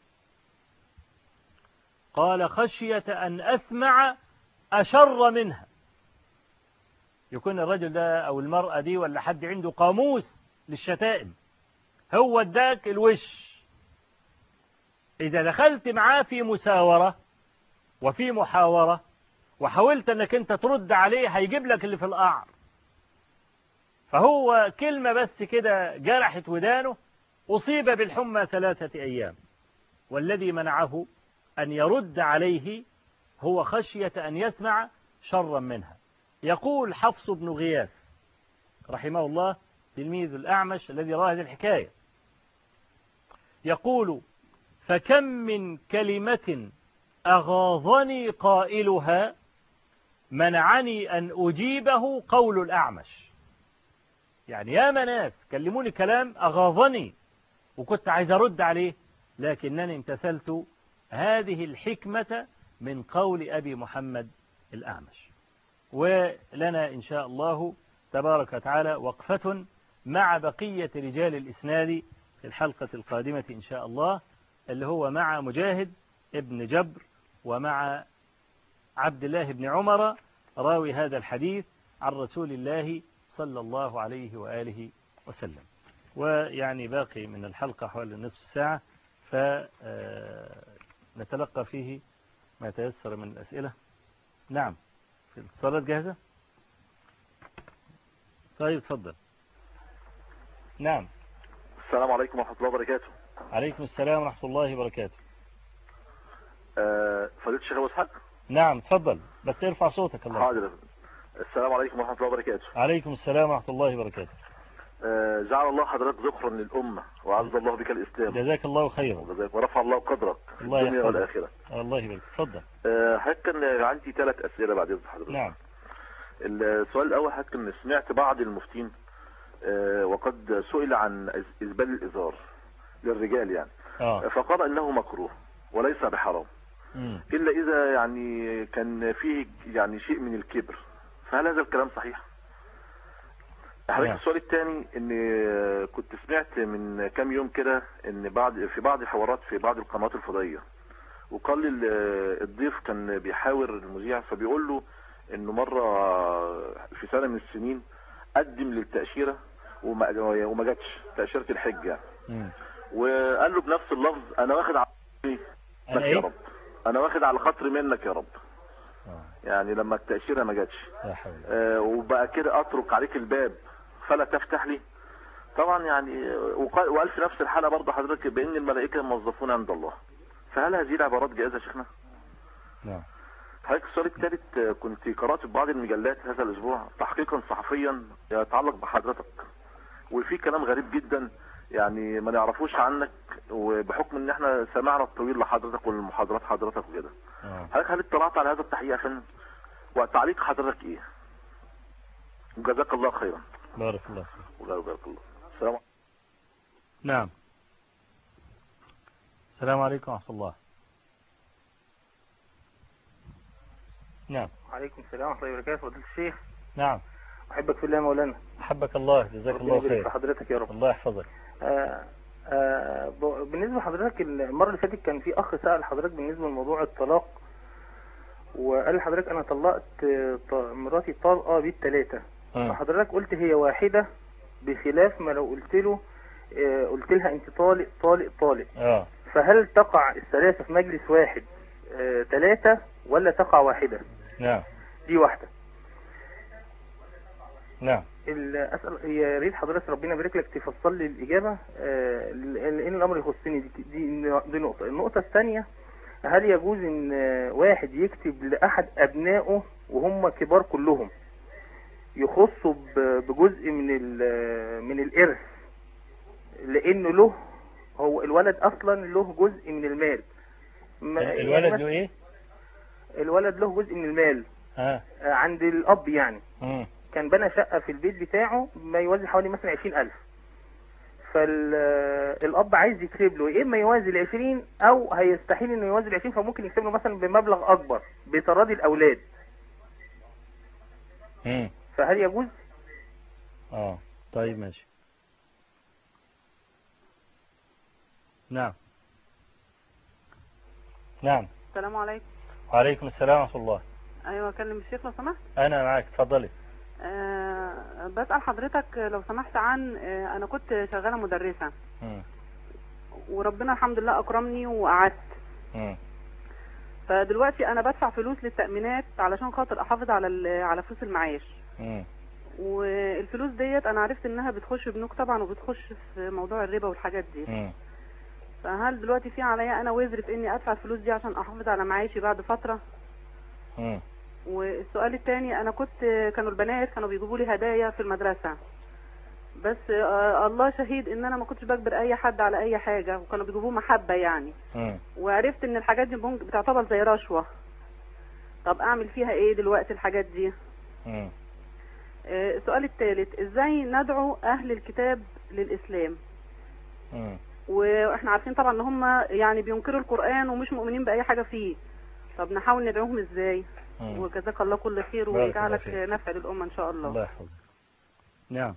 قال: خشية أن أسمع أشر منها. يكون الرجل ده أو المرأة دي ولا حد عنده قاموس للشتائم، هو اداك الوش. إذا دخلت معاه في مساورة وفي محاورة وحاولت أنك أنت ترد عليه هيجيب لك اللي في القعر. فهو كلمة بس كده جرحت ودانه، أصيب بالحمى ثلاثة أيام. والذي منعه أن يرد عليه هو خشية أن يسمع شرا منها. يقول حفص بن غياث رحمه الله تلميذ الأعمش الذي رأى هذه الحكاية، يقول: فكم من كلمة أغاظني قائلها منعني أن أجيبه قول الأعمش. يعني يا مناس كلموني كلام أغاظني وكنت عايز أرد عليه، لكنني امتثلت هذه الحكمة من قول أبي محمد الأعمش. ولنا إن شاء الله تبارك وتعالى وقفة مع بقية رجال الإسناد في الحلقة القادمة إن شاء الله، اللي هو مع مجاهد ابن جبر ومع عبد الله بن عمر راوي هذا الحديث عن رسول الله صلى الله عليه وآله وسلم. ويعني باقي من الحلقة حوالي نصف ساعة، فنتلقى فيه ما يتيسر من الأسئلة. نعم، في الاتصالات جاهزة؟ طيب تفضل. نعم. السلام عليكم ورحمة الله وبركاته. عليكم السلام ورحمة الله وبركاته. أه فضيلة الشيخ أبو إسحاق. نعم تفضل، بس ارفع صوتك. الله حاضر. السلام عليكم ورحمة الله وبركاته. عليكم السلام ورحمة الله وبركاته. أه جعل الله حضرتك ذخرا للأمة وعز الله بك الإسلام. جزاك الله خيرا. جزاك ورفع الله قدرك في الله الدنيا والآخرة. الله يبارك. تفضل. أه حضرتك كان عندي ثلاث أسئلة بعد إذن حضرتك. نعم. السؤال الأول حضرتك كان سمعت بعض المفتين أه وقد سئل عن إسبال الإزار للرجال يعني آه. فقال إنه مكروه وليس بحرام، مم. إلا إذا يعني كان فيه يعني شيء من الكبر، فهل هذا الكلام صحيح؟ حضرتك السؤال الثاني ان كنت سمعت من كام يوم كده ان بعض في بعض الحوارات في بعض القنوات الفضائيه، وقال الضيف كان بيحاور المذيع فبيقول له انه مره في سنه من السنين قدم للتاشيره وما وما جاتش تاشيره الحج يعني، وقال له بنفس اللفظ انا واخد على بس يا رب، انا واخد على خاطري منك يا رب. يعني لما التاشيره ما جاتش آه وبقى كده اترك عليك الباب فلا تفتح لي. طبعا يعني وقال في نفس الحاله برضه حضرتك بان الملائكه موظفون عند الله، فهل هذه العبارات جائزه يا شيخنا؟ نعم. حضرتك السؤال الثالث كنت قرات في بعض المجلات هذا الاسبوع تحقيقا صحفيا يتعلق بحضرتك، وفي كلام غريب جدا يعني ما نعرفوش عنك، وبحكم ان احنا سمعنا الطويل لحضرتك والمحاضرات حضرتك وكده. حضرتك هل اطلعت على هذا التحقيق يا فندم؟ وتعليق حضرتك ايه؟ جزاك الله خيرا. بارك الله فيك. وبارك الله. السلام عليكم. نعم. السلام عليكم ورحمة الله. نعم. وعليكم السلام ورحمة الله وبركاته. فضيلة الشيخ. نعم. أحبك في الله يا مولانا. أحبك الله، جزاك الله خير. حضرتك يا رب. الله يحفظك. آه آه بالنسبة لحضرتك المرة اللي فاتت كان في أخ سأل حضرتك بالنسبة لموضوع الطلاق، وقال لحضرتك أنا طلقت مراتي طلقة بالثلاثة، فحضرتك قلت هي واحدة بخلاف ما لو قلت له آه قلت لها أنت طالق طالق طالق. آه. فهل تقع الثلاثة في مجلس واحد آه ثلاثة ولا تقع واحدة؟ نعم. دي واحدة. نعم. اسال يا ريت حضرتك ربنا يبارك لك تفصل لي الاجابه آه لان الامر يخصني. دي, دي دي نقطه. النقطه الثانيه، هل يجوز ان واحد يكتب لاحد ابنائه وهم كبار كلهم يخصوا بجزء من من الارث، لانه له هو الولد اصلا له جزء من المال؟ الولد له ايه؟ الولد له جزء من المال اه عند الاب يعني. امم كان بنى شقة في البيت بتاعه ما يوازي حوالي مثلا عشرين ألف، فالأب عايز يكتب له يا إما يوازي العشرين أو هيستحيل إنه يوازي العشرين، فممكن يكتب له مثلا بمبلغ أكبر بتراضي الأولاد. امم فهل يجوز؟ اه طيب ماشي. نعم. نعم. السلام عليكم. وعليكم السلام ورحمة الله. أيوة أكلم الشيخ لو سمحت. أنا معاك، اتفضلي. أه بسأل حضرتك لو سمحت عن أه أنا كنت شغالة مدرسة م. وربنا الحمد لله أكرمني وقعدت، فدلوقتي أنا بدفع فلوس للتأمينات علشان خاطر أحافظ على على فلوس المعاش، م. والفلوس ديت انا عرفت انها بتخش بنوك طبعا وبتخش في موضوع الربا والحاجات دي. مم. فهل دلوقتي في عليا انا وزر في اني ادفع الفلوس دي عشان احافظ على معيشي بعد فترة؟ مم. والسؤال الثاني، انا كنت كانوا البنات كانوا بيجيبوا لي هدايا في المدرسة، بس آه الله شهيد ان انا ما كنتش بجبر اي حد على اي حاجة، وكانوا بيجيبوه محبة يعني. مم. وعرفت ان الحاجات دي ممكن بتعتبر زي رشوة. طب اعمل فيها ايه دلوقتي الحاجات دي؟ مم. آه السؤال الثالث، ازاي ندعو اهل الكتاب للاسلام؟ مم. واحنا عارفين طبعا ان هم يعني بينكروا القرآن ومش مؤمنين باي حاجة فيه. طب نحاول ندعوهم ازاي؟ مم. وجزاك الله كل خير بارك الله ويجعلك فيك. نفع للأمة ان شاء الله. الله يحفظك. نعم.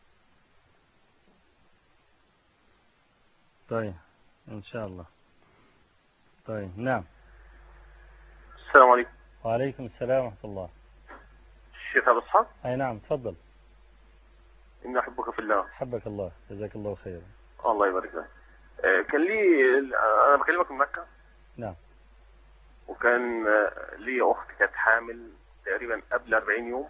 طيب إن شاء الله. طيب نعم. السلام عليكم. وعليكم السلام ورحمة الله. الشيخ أبو إسحاق. أي نعم تفضل. إني أحبك في الله. حبك الله جزاك الله خيرا. الله يبارك لك. آه، كان لي أنا بكلمك من مكة. نعم. وكان آه، لي أخت كانت حامل تقريبا قبل أربعين يوم،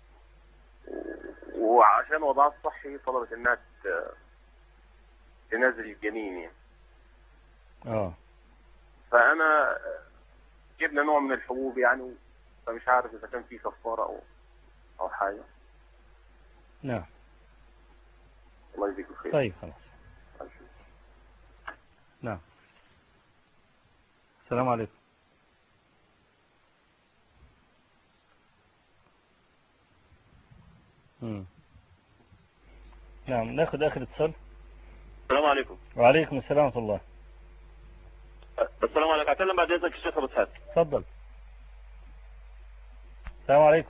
وعشان وضعها الصحي طلبت إنها ت- تنزل الجنين يعني. اه فأنا جبنا نوع من الحبوب يعني، فمش عارف إذا كان في كفارة أو أو حاجة. نعم. الله يجزيك الخير. طيب خلاص. نعم. السلام عليكم. مم. نعم ناخذ آخر اتصال. السلام عليكم. وعليكم السلام ورحمة الله. السلام عليكم. أتكلم بعد إذنك الشيخ أبو إسحاق. تفضل. السلام عليكم.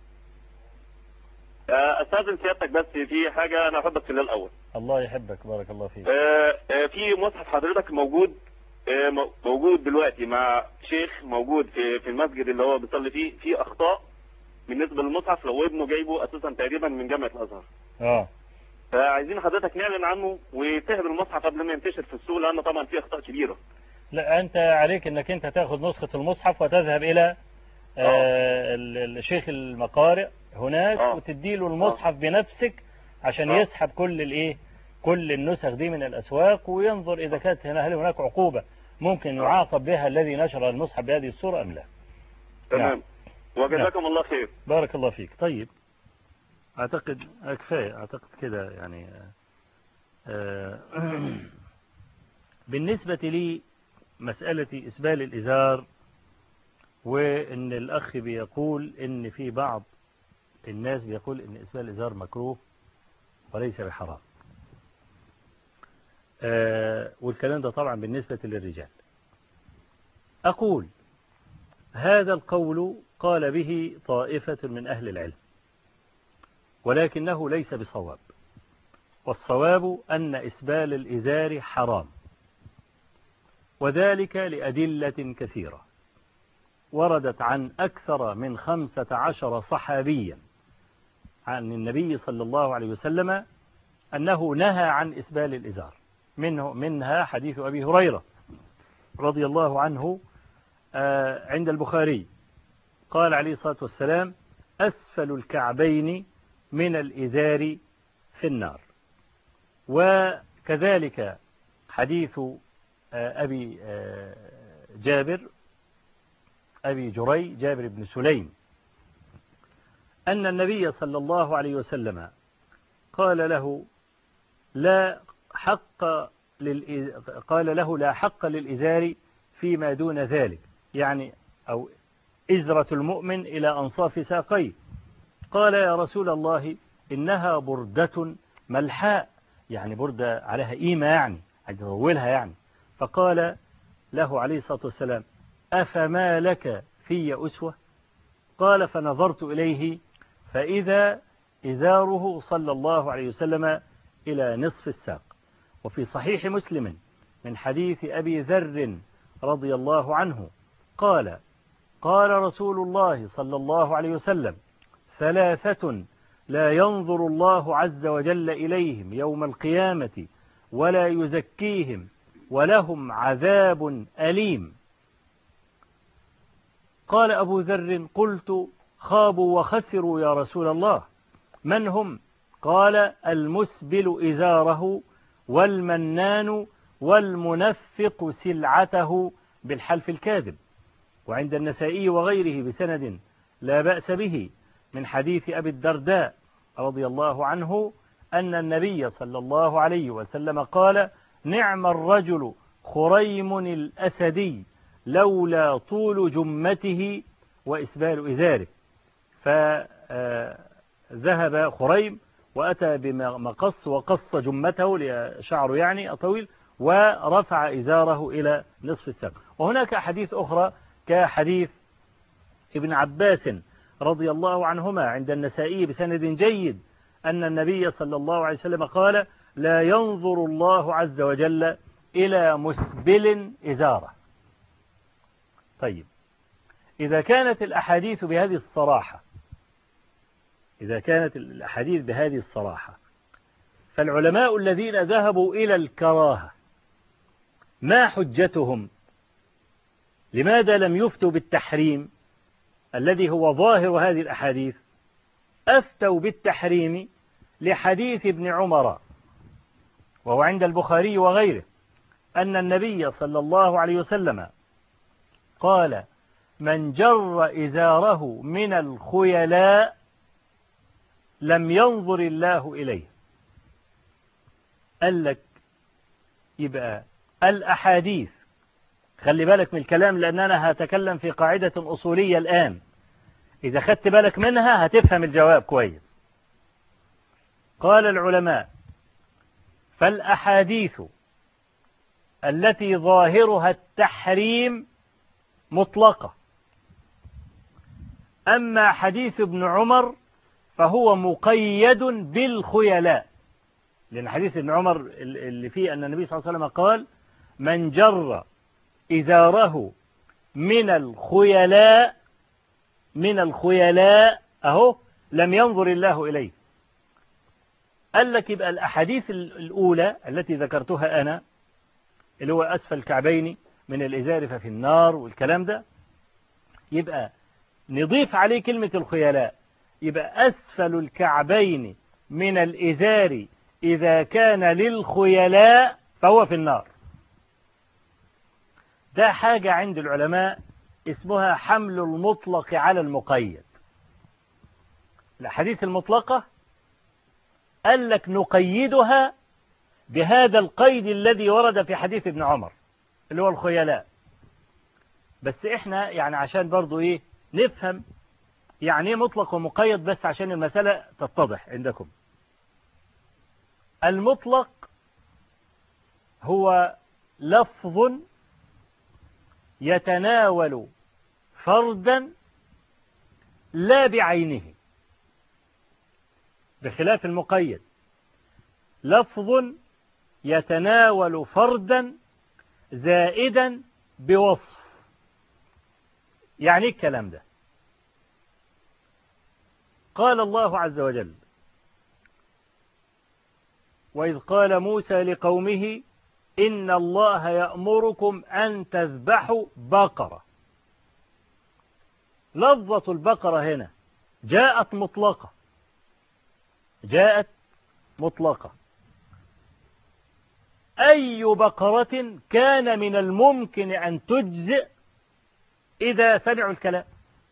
أستاذن سيادتك بس في حاجة أنا أحبك في الله الأول. الله يحبك بارك الله فيك. آه، آه، في مصحف حضرتك موجود آه، مو- موجود دلوقتي مع شيخ موجود في في المسجد اللي هو بيصلي فيه، في أخطاء بالنسبة للمصحف لو ابنه جايبه أساسا تقريبا من جامعة الأزهر. اه فعايزين حضرتك نعلن عنه ويتهب المصحف قبل ما ينتشر في السوق، لأنه طبعا فيه أخطاء كبيرة. لا أنت عليك أنك أنت تأخذ نسخة المصحف وتذهب إلى آه ال- الشيخ المقارئ هناك آه. وتديله المصحف بنفسك عشان آه. يسحب كل الإيه كل النسخ دي من الأسواق وينظر إذا كانت هنا هل هناك عقوبة ممكن يعاقب بها الذي نشر المصحف بهذه الصورة أم لا. تمام. وجزاكم الله خير. بارك الله فيك. طيب أعتقد كفاية أعتقد كده يعني آه، بالنسبة لي مسألة إسبال الإزار، وإن الأخ بيقول إن في بعض الناس بيقول إن إسبال الإزار مكروه وليس بحرام. آه، والكلام ده طبعا بالنسبة للرجال. أقول هذا القول قال به طائفة من أهل العلم ولكنه ليس بصواب، والصواب أن إسبال الإزار حرام، وذلك لأدلة كثيرة وردت عن أكثر من خمسة عشر صحابيا عن النبي صلى الله عليه وسلم أنه نهى عن إسبال الإزار، منه منها حديث أبي هريرة رضي الله عنه عند البخاري قال عليه الصلاة والسلام أسفل الكعبين من الإزار في النار. وكذلك حديث أبي جابر أبي جري جابر بن سليم أن النبي صلى الله عليه وسلم قال له لا حق قال له لا حق للإزار فيما دون ذلك، يعني أو إزرة المؤمن إلى أنصاف ساقيه. قال يا رسول الله إنها بردة ملحاء، يعني بردة عليها قيمة يعني هتطولها يعني. فقال له عليه الصلاة والسلام أفما لك في أسوة؟ قال فنظرت إليه فإذا إزاره صلى الله عليه وسلم إلى نصف الساق. وفي صحيح مسلم من حديث أبي ذر رضي الله عنه قال قال رسول الله صلى الله عليه وسلم ثلاثة لا ينظر الله عز وجل إليهم يوم القيامة ولا يزكيهم ولهم عذاب أليم. قال أبو ذر قلت خابوا وخسروا يا رسول الله، من هم؟ قال المسبل إزاره والمنان والمنفق سلعته بالحلف الكاذب. وعند النسائي وغيره بسند لا بأس به من حديث أبي الدرداء رضي الله عنه أن النبي صلى الله عليه وسلم قال نعم الرجل خريم الأسدي لولا طول جمته وإسبال إزاره. فذهب خريم وأتى بمقص وقص جمته لشعره يعني طويل ورفع إزاره إلى نصف الساق. وهناك حديث أخرى كحديث ابن عباس رضي الله عنهما عند النسائي بسند جيد أن النبي صلى الله عليه وسلم قال لا ينظر الله عز وجل إلى مسبل إزاره. طيب إذا كانت الأحاديث بهذه الصراحة إذا كانت الأحاديث بهذه الصراحة فالعلماء الذين ذهبوا إلى الكراهة ما حجتهم؟ لماذا لم يفتوا بالتحريم الذي هو ظاهر هذه الأحاديث؟ أفتوا بالتحريم لحديث ابن عمر وهو عند البخاري وغيره أن النبي صلى الله عليه وسلم قال من جر إزاره من الخيلاء لم ينظر الله إليه. قال لك يبقى الأحاديث، خلي بالك من الكلام لأن أنا هتكلم في قاعدة أصولية الآن، إذا خدت بالك منها هتفهم الجواب كويس. قال العلماء فالأحاديث التي ظاهرها التحريم مطلقة، أما حديث ابن عمر فهو مقيد بالخيلاء، لأن حديث ابن عمر اللي فيه أن النبي صلى الله عليه وسلم قال من جر إزاره من الخيلاء من الخيلاء أهو لم ينظر الله إليه. قال لك يبقى الأحاديث الأولى التي ذكرتها أنا اللي هو أسفل الكعبين من الإزار ففي النار والكلام ده، يبقى نضيف عليه كلمة الخيلاء، يبقى أسفل الكعبين من الإزار إذا كان للخيلاء فهو في النار. ده حاجة عند العلماء اسمها حمل المطلق على المقيد. الأحاديث المطلقة قال لك نقيدها بهذا القيد الذي ورد في حديث ابن عمر اللي هو الخيلاء. بس احنا يعني عشان برضو ايه نفهم يعني ايه مطلق ومقيد، بس عشان المسألة تتضح عندكم. المطلق هو لفظ يتناول فردا لا بعينه، بخلاف المقيد لفظ يتناول فردا زائدا بوصف. يعني الكلام ده قال الله عز وجل وإذ قال موسى لقومه إن الله يأمركم أن تذبحوا بقرة. لفظة البقرة هنا جاءت مطلقة جاءت مطلقة أي بقرة كان من الممكن أن تجزئ إذا سمعوا الكلام.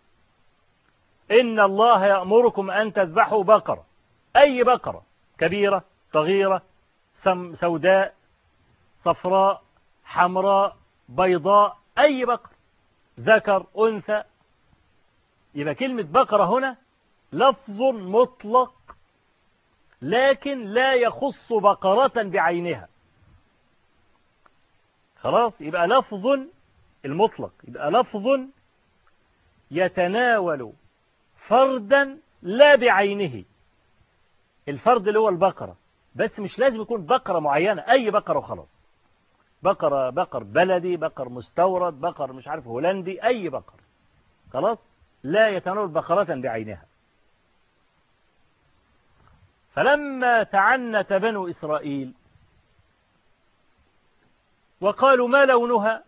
إن الله يأمركم أن تذبحوا بقرة، أي بقرة كبيرة صغيرة سوداء صفراء حمراء بيضاء، أي بقر ذكر أنثى. يبقى كلمة بقرة هنا لفظ مطلق لكن لا يخص بقرة بعينها. خلاص، يبقى لفظ المطلق يبقى لفظ يتناول فردا لا بعينه. الفرد اللي هو البقرة، بس مش لازم يكون بقرة معينة، أي بقرة وخلاص. بقرة بقر بلدي، بقر مستورد، بقر مش عارف هولندي، أي بقر خلاص لا يتناول بقرة بعينها. فلما تعنت بنو إسرائيل وقالوا ما لونها،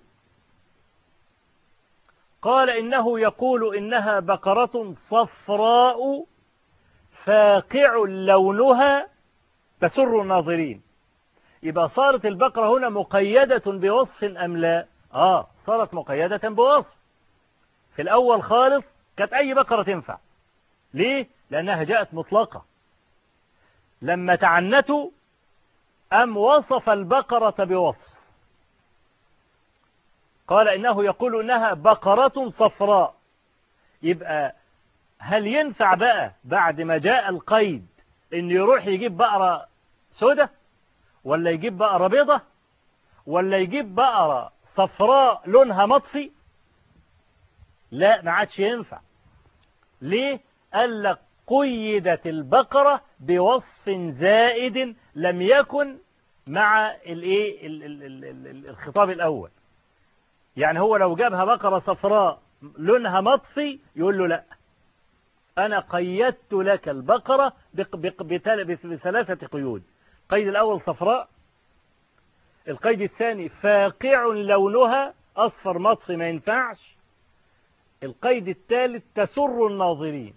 قال إنه يقول إنها بقرة صفراء فاقع لونها تسر الناظرين. يبقى صارت البقرة هنا مقيدة بوصف أم لا؟ آه صارت مقيدة بوصف. في الأول خالص كانت أي بقرة تنفع. ليه؟ لأنها جاءت مطلقة. لما تعنتوا أم وصف البقرة بوصف، قال إنه يقول إنها بقرة صفراء. يبقى هل ينفع بقى بعد ما جاء القيد إن يروح يجيب بقرة سودة، ولا يجيب بقرة بيضة، ولا يجيب بقرة صفراء لونها مطفي؟ لا، ما عادش ينفع. ليه؟ قال لك قيدت البقرة بوصف زائد لم يكن مع الايه الخطاب الأول. يعني هو لو جابها بقرة صفراء لونها مطفي يقول له لا، أنا قيدت لك البقرة بثلاثة قيود. القيد الأول صفراء، القيد الثاني فاقع لونها أصفر مطفي ما ينفعش، القيد الثالث تسر الناظرين.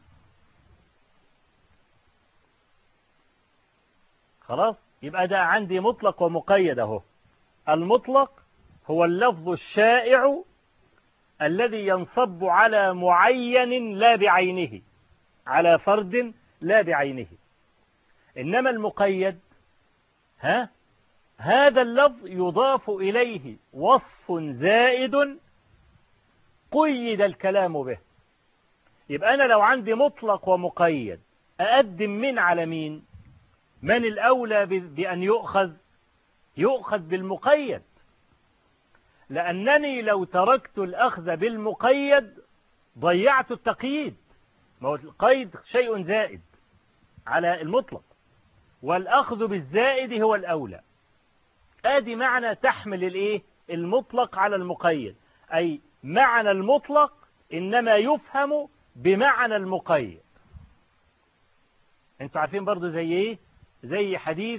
خلاص، يبقى ده عندي مطلق ومقيد اهو. المطلق هو اللفظ الشائع الذي ينصب على معين لا بعينه، على فرد لا بعينه. إنما المقيد ها هذا اللفظ يضاف إليه وصف زائد قيد الكلام به. يبقى أنا لو عندي مطلق ومقيد أقدم من على مين؟ من الأولى بأن يؤخذ؟ يؤخذ بالمقيد، لأنني لو تركت الأخذ بالمقيد ضيعت التقييد. ما هو القيد شيء زائد على المطلق، والأخذ بالزائد هو الأولى. آدي معنى تحمل الإيه؟ المطلق على المقيد، أي معنى المطلق إنما يفهم بمعنى المقيد. أنتوا عارفين برضو زي إيه؟ زي حديث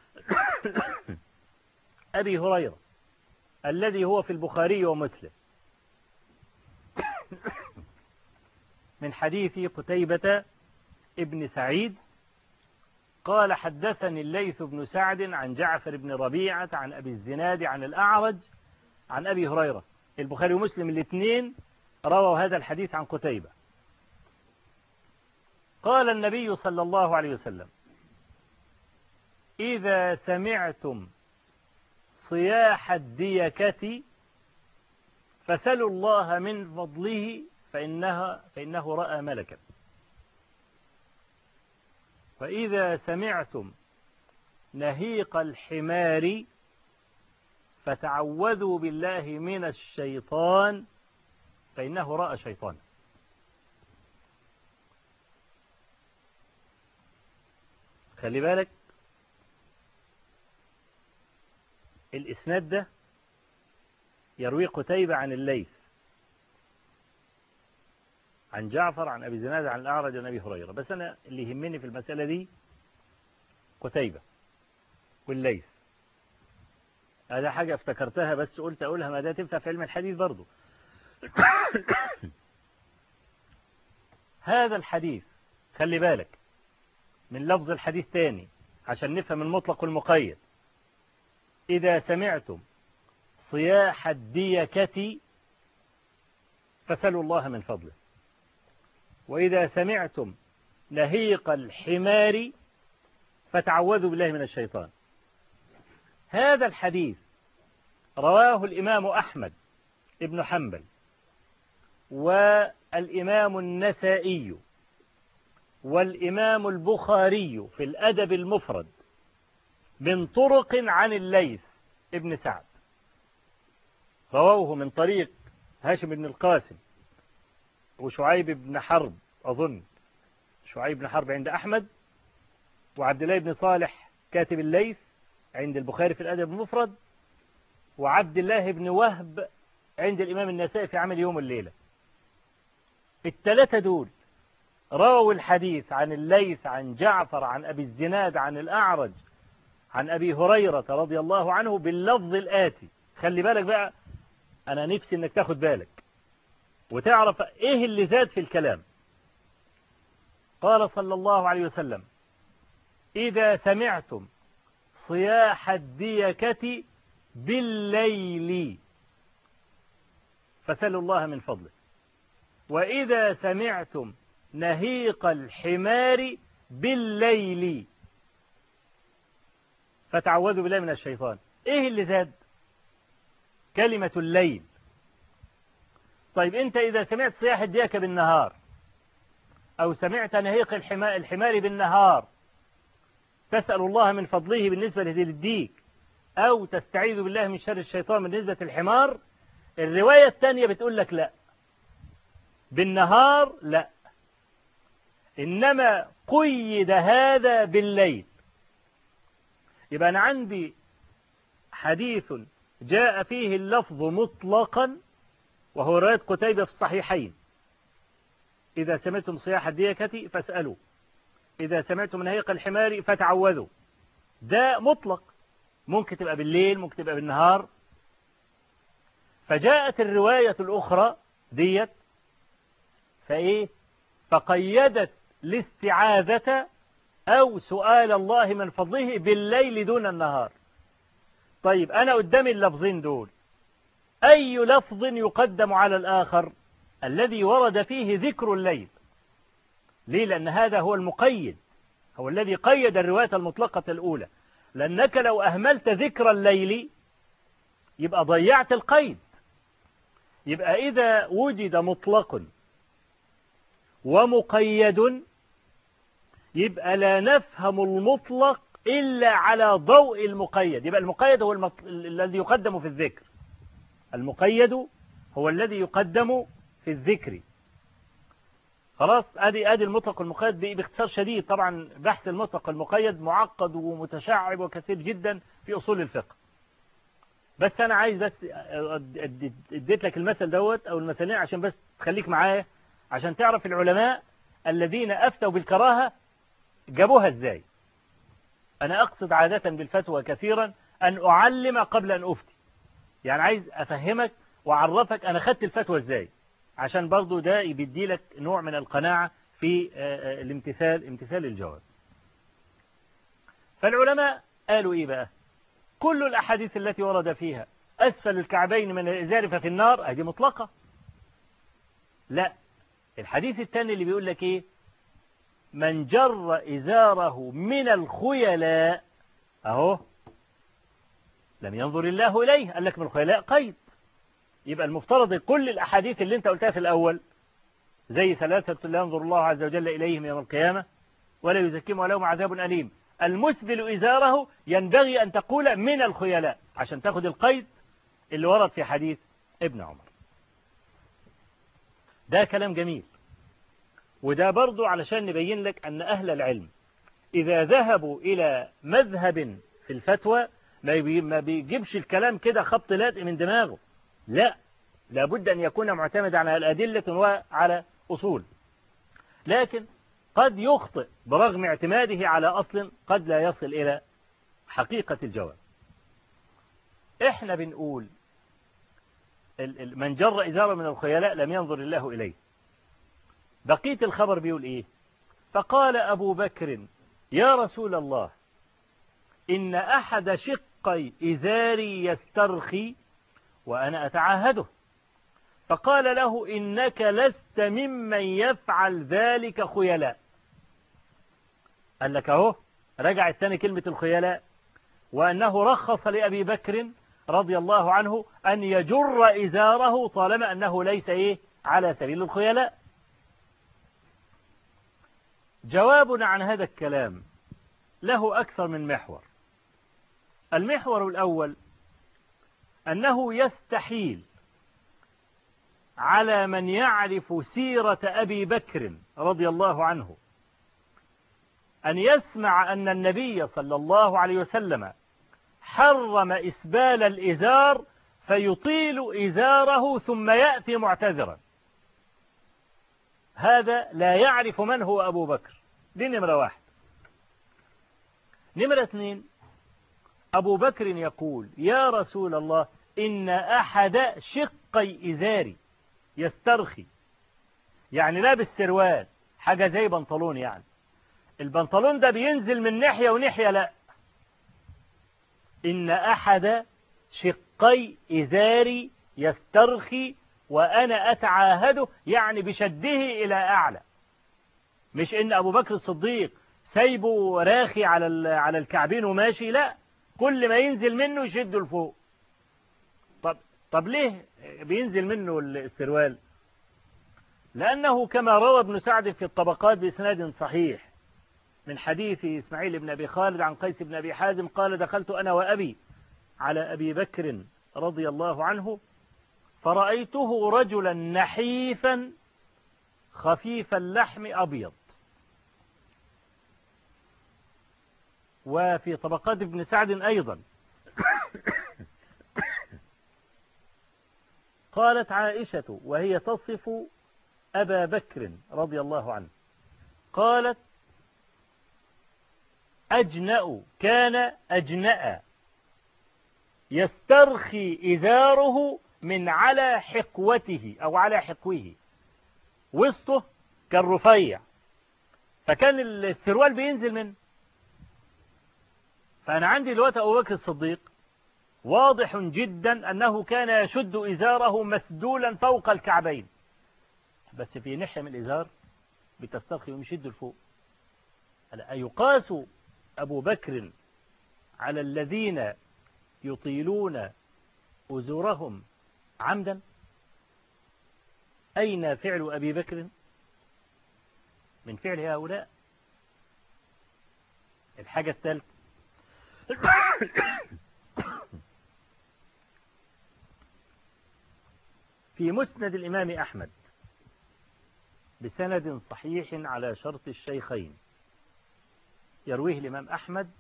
أبي هريرة الذي هو في البخاري ومسلم من حديث قتيبة ابن سعيد قال حدثني الليث بن سعد عن جعفر بن ربيعة عن أبي الزناد عن الأعرج عن أبي هريرة. البخاري ومسلم الاثنين رووا هذا الحديث عن قتيبة. قال النبي صلى الله عليه وسلم: إذا سمعتم صياح الديكة فسلوا الله من فضله فإنها فإنه رأى ملكا. وإذا سمعتم نهيق الحمار فتعوذوا بالله من الشيطان فإنه رأى شيطانا. خلي بالك، الإسناد ده يروي قتيبة عن الليث عن جعفر عن أبي زناد عن الأعرج عن أبي هريرة، بس أنا اللي يهمني في المسألة دي قتيبة والليث. هذا حاجة افتكرتها بس قلت أقولها، ما ده تنفع في علم الحديث برضو. هذا الحديث خلي بالك من لفظ الحديث تاني عشان نفهم المطلق والمقيد. إذا سمعتم صياح الديكة فسلوا الله من فضله، وإذا سمعتم نهيق الحمار فتعوذوا بالله من الشيطان. هذا الحديث رواه الإمام أحمد ابن حنبل والإمام النسائي والإمام البخاري في الأدب المفرد من طرق عن الليث ابن سعد. رووه من طريق هاشم بن القاسم وشعيب بن حرب، أظن شعيب بن حرب عند أحمد، وعبد الله بن صالح كاتب الليث عند البخاري في الأدب المفرد، وعبد الله بن وهب عند الإمام النسائي في عمل يوم الليلة. الثلاثة دول رووا الحديث عن الليث عن جعفر عن أبي الزناد عن الأعرج عن أبي هريرة رضي الله عنه باللفظ الآتي. خلي بالك بقى، أنا نفسي أنك تاخد بالك وتعرف إيه اللي زاد في الكلام. قال صلى الله عليه وسلم: إذا سمعتم صياح الديكة بالليل فسلوا الله من فضله، وإذا سمعتم نهيق الحمار بالليل فتعوذوا بالله من الشيطان. إيه اللي زاد؟ كلمة الليل. طيب أنت إذا سمعت صياح الديكة بالنهار أو سمعت نهيق الحمار بالنهار تسأل الله من فضله بالنسبة للديك، أو تستعيذ بالله من شر الشيطان بالنسبة للحمار، الرواية الثانية بتقول لك لا، بالنهار لا، إنما قيد هذا بالليل. يبقى أنا عندي حديث جاء فيه اللفظ مطلقا وهو رواية قتيبة في الصحيحين: إذا سمعتم صياح الديكة فاسألوا، إذا سمعتم نهيق الحمار فتعوذوا. ده مطلق، ممكن تبقى بالليل ممكن تبقى بالنهار. فجاءت الرواية الأخرى ديت فإيه فقيدت الاستعاذة أو سؤال الله من فضله بالليل دون النهار. طيب أنا قدامي اللفظين دول، أي لفظ يقدم على الآخر؟ الذي ورد فيه ذكر الليل. ليه؟ لأن هذا هو المقيد، هو الذي قيد الرواية المطلقة الأولى. لأنك لو أهملت ذكر الليل يبقى ضيعت القيد. يبقى إذا وجد مطلق ومقيد يبقى لا نفهم المطلق إلا على ضوء المقيد. يبقى المقيد هو المط... الذي يقدم في الذكر، المقيد هو الذي يقدم في الذكر. خلاص، ادي ادي المطلق والمقيد باختصار شديد. طبعا بحث المطلق والمقيد معقد ومتشعب وكثير جدا في اصول الفقه، بس انا عايز بس اديت لك المثل دوت او المثلين عشان بس تخليك معايا، عشان تعرف العلماء الذين افتوا بالكراهه جابوها ازاي. انا اقصد عاده بالفتوى كثيرا ان اعلم قبل ان افتي، يعني عايز افهمك واعرفك انا خدت الفتوى ازاي، عشان برضو ده يبدي لك نوع من القناعة في الامتثال، امتثال الجواب. فالعلماء قالوا ايه بقى؟ كل الاحاديث التي ورد فيها اسفل الكعبين من الازار ففي النار هذه مطلقة. لا، الحديث الثاني اللي بيقول لك ايه؟ من جر ازاره من الخيلاء اهو لم ينظر الله اليه. قال لك من الخيلاء قيد. يبقى المفترض كل الأحاديث اللي انت قلتها في الأول زي ثلاثة لا ينظر الله عز وجل إليهم يوم القيامة ولا يزكيهم ولهم عذاب أليم، المسبل إزاره ينبغي أن تقول من الخيلاء عشان تاخد القيد اللي ورد في حديث ابن عمر. ده كلام جميل، وده برضو علشان نبين لك أن أهل العلم إذا ذهبوا إلى مذهب في الفتوى ما بيجيبش الكلام كده خبط لازق من دماغه، لا، لابد أن يكون معتمدا على الأدلة وعلى أصول. لكن قد يخطئ برغم اعتماده على أصل قد لا يصل إلى حقيقة الجواب. إحنا بنقول من جر إزاره من الخيلاء لم ينظر الله إليه. بقية الخبر بيقول إيه؟ فقال أبو بكر يا رسول الله إن أحد شقي إزاري يسترخي وأنا أتعاهده. فقال له إنك لست ممن يفعل ذلك خيلاء. قال لك أهو رجع الثاني كلمة الخيلاء، وأنه رخص لأبي بكر رضي الله عنه أن يجر إزاره طالما أنه ليس إيه على سبيل الخيلاء. جوابنا عن هذا الكلام له أكثر من محور. المحور الأول أنه يستحيل على من يعرف سيرة أبي بكر رضي الله عنه أن يسمع أن النبي صلى الله عليه وسلم حرم إسبال الإزار فيطيل إزاره ثم يأتي معتذرا. هذا لا يعرف من هو أبو بكر. دي نمرة واحد. نمرة اثنين، أبو بكر يقول يا رسول الله إن أحد شقي إزاري يسترخي، يعني لابس سروال حاجة زي بنطلون يعني، البنطلون ده بينزل من ناحية وناحية لا، إن أحد شقي إزاري يسترخي وأنا أتعاهده، يعني بشده إلى أعلى، مش إن أبو بكر الصديق سايبه راخي على على الكعبين وماشي، لا، كل ما ينزل منه يشده لفوق. طب طب ليه بينزل منه السروال؟ لأنه كما روى ابن سعد في الطبقات بإسناد صحيح من حديث إسماعيل بن أبي خالد عن قيس بن أبي حازم قال: دخلت أنا وأبي على أبي بكر رضي الله عنه فرأيته رجلا نحيفا خفيف اللحم أبيض. وفي طبقات ابن سعد أيضا قالت عائشة وهي تصف أبا بكر رضي الله عنه، قالت: أجنأ، كان أجنأ يسترخي إزاره من على حقوته أو على حقوه، وسطه كان رفيع، فكان السروال بينزل منه. فأنا عندي دلوقتي أبو بكر الصديق واضح جدا أنه كان يشد إزاره مسدولا فوق الكعبين، بس في ناحية من الإزار بتسترخي ويشد لفوق. أيقاس أبو بكر على الذين يطيلون أزورهم عمدا؟ أين فعل أبي بكر من فعل هؤلاء؟ الحاجة الثالثة في مسند الإمام أحمد بسند صحيح على شرط الشيخين، يرويه الإمام أحمد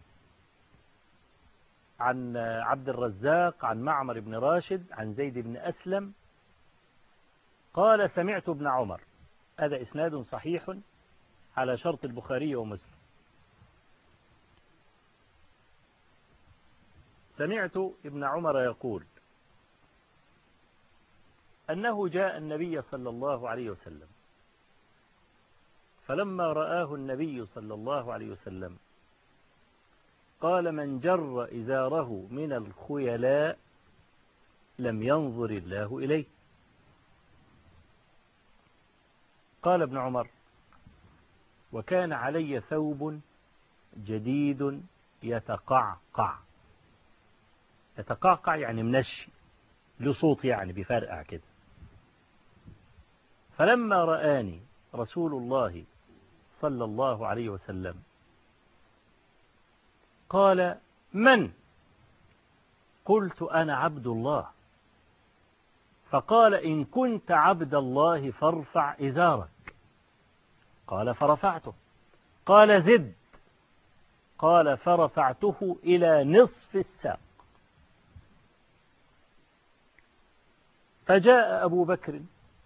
عن عبد الرزاق عن معمر بن راشد عن زيد بن أسلم قال: سمعت ابن عمر، هذا إسناد صحيح على شرط البخاري ومسلم، سمعت ابن عمر يقول أنه جاء النبي صلى الله عليه وسلم، فلما رآه النبي صلى الله عليه وسلم قال: من جر إزاره من الخيلاء لم ينظر الله إليه. قال ابن عمر: وكان علي ثوب جديد يتقعقع، يتقعقع يعني منشي، له صوت يعني بيفرقع كده. فلما رآني رسول الله صلى الله عليه وسلم قال: من؟ قلت: أنا عبد الله. فقال: إن كنت عبد الله فارفع إزارك. قال: فرفعته. قال: زد. قال: فرفعته إلى نصف الساق. فجاء أبو بكر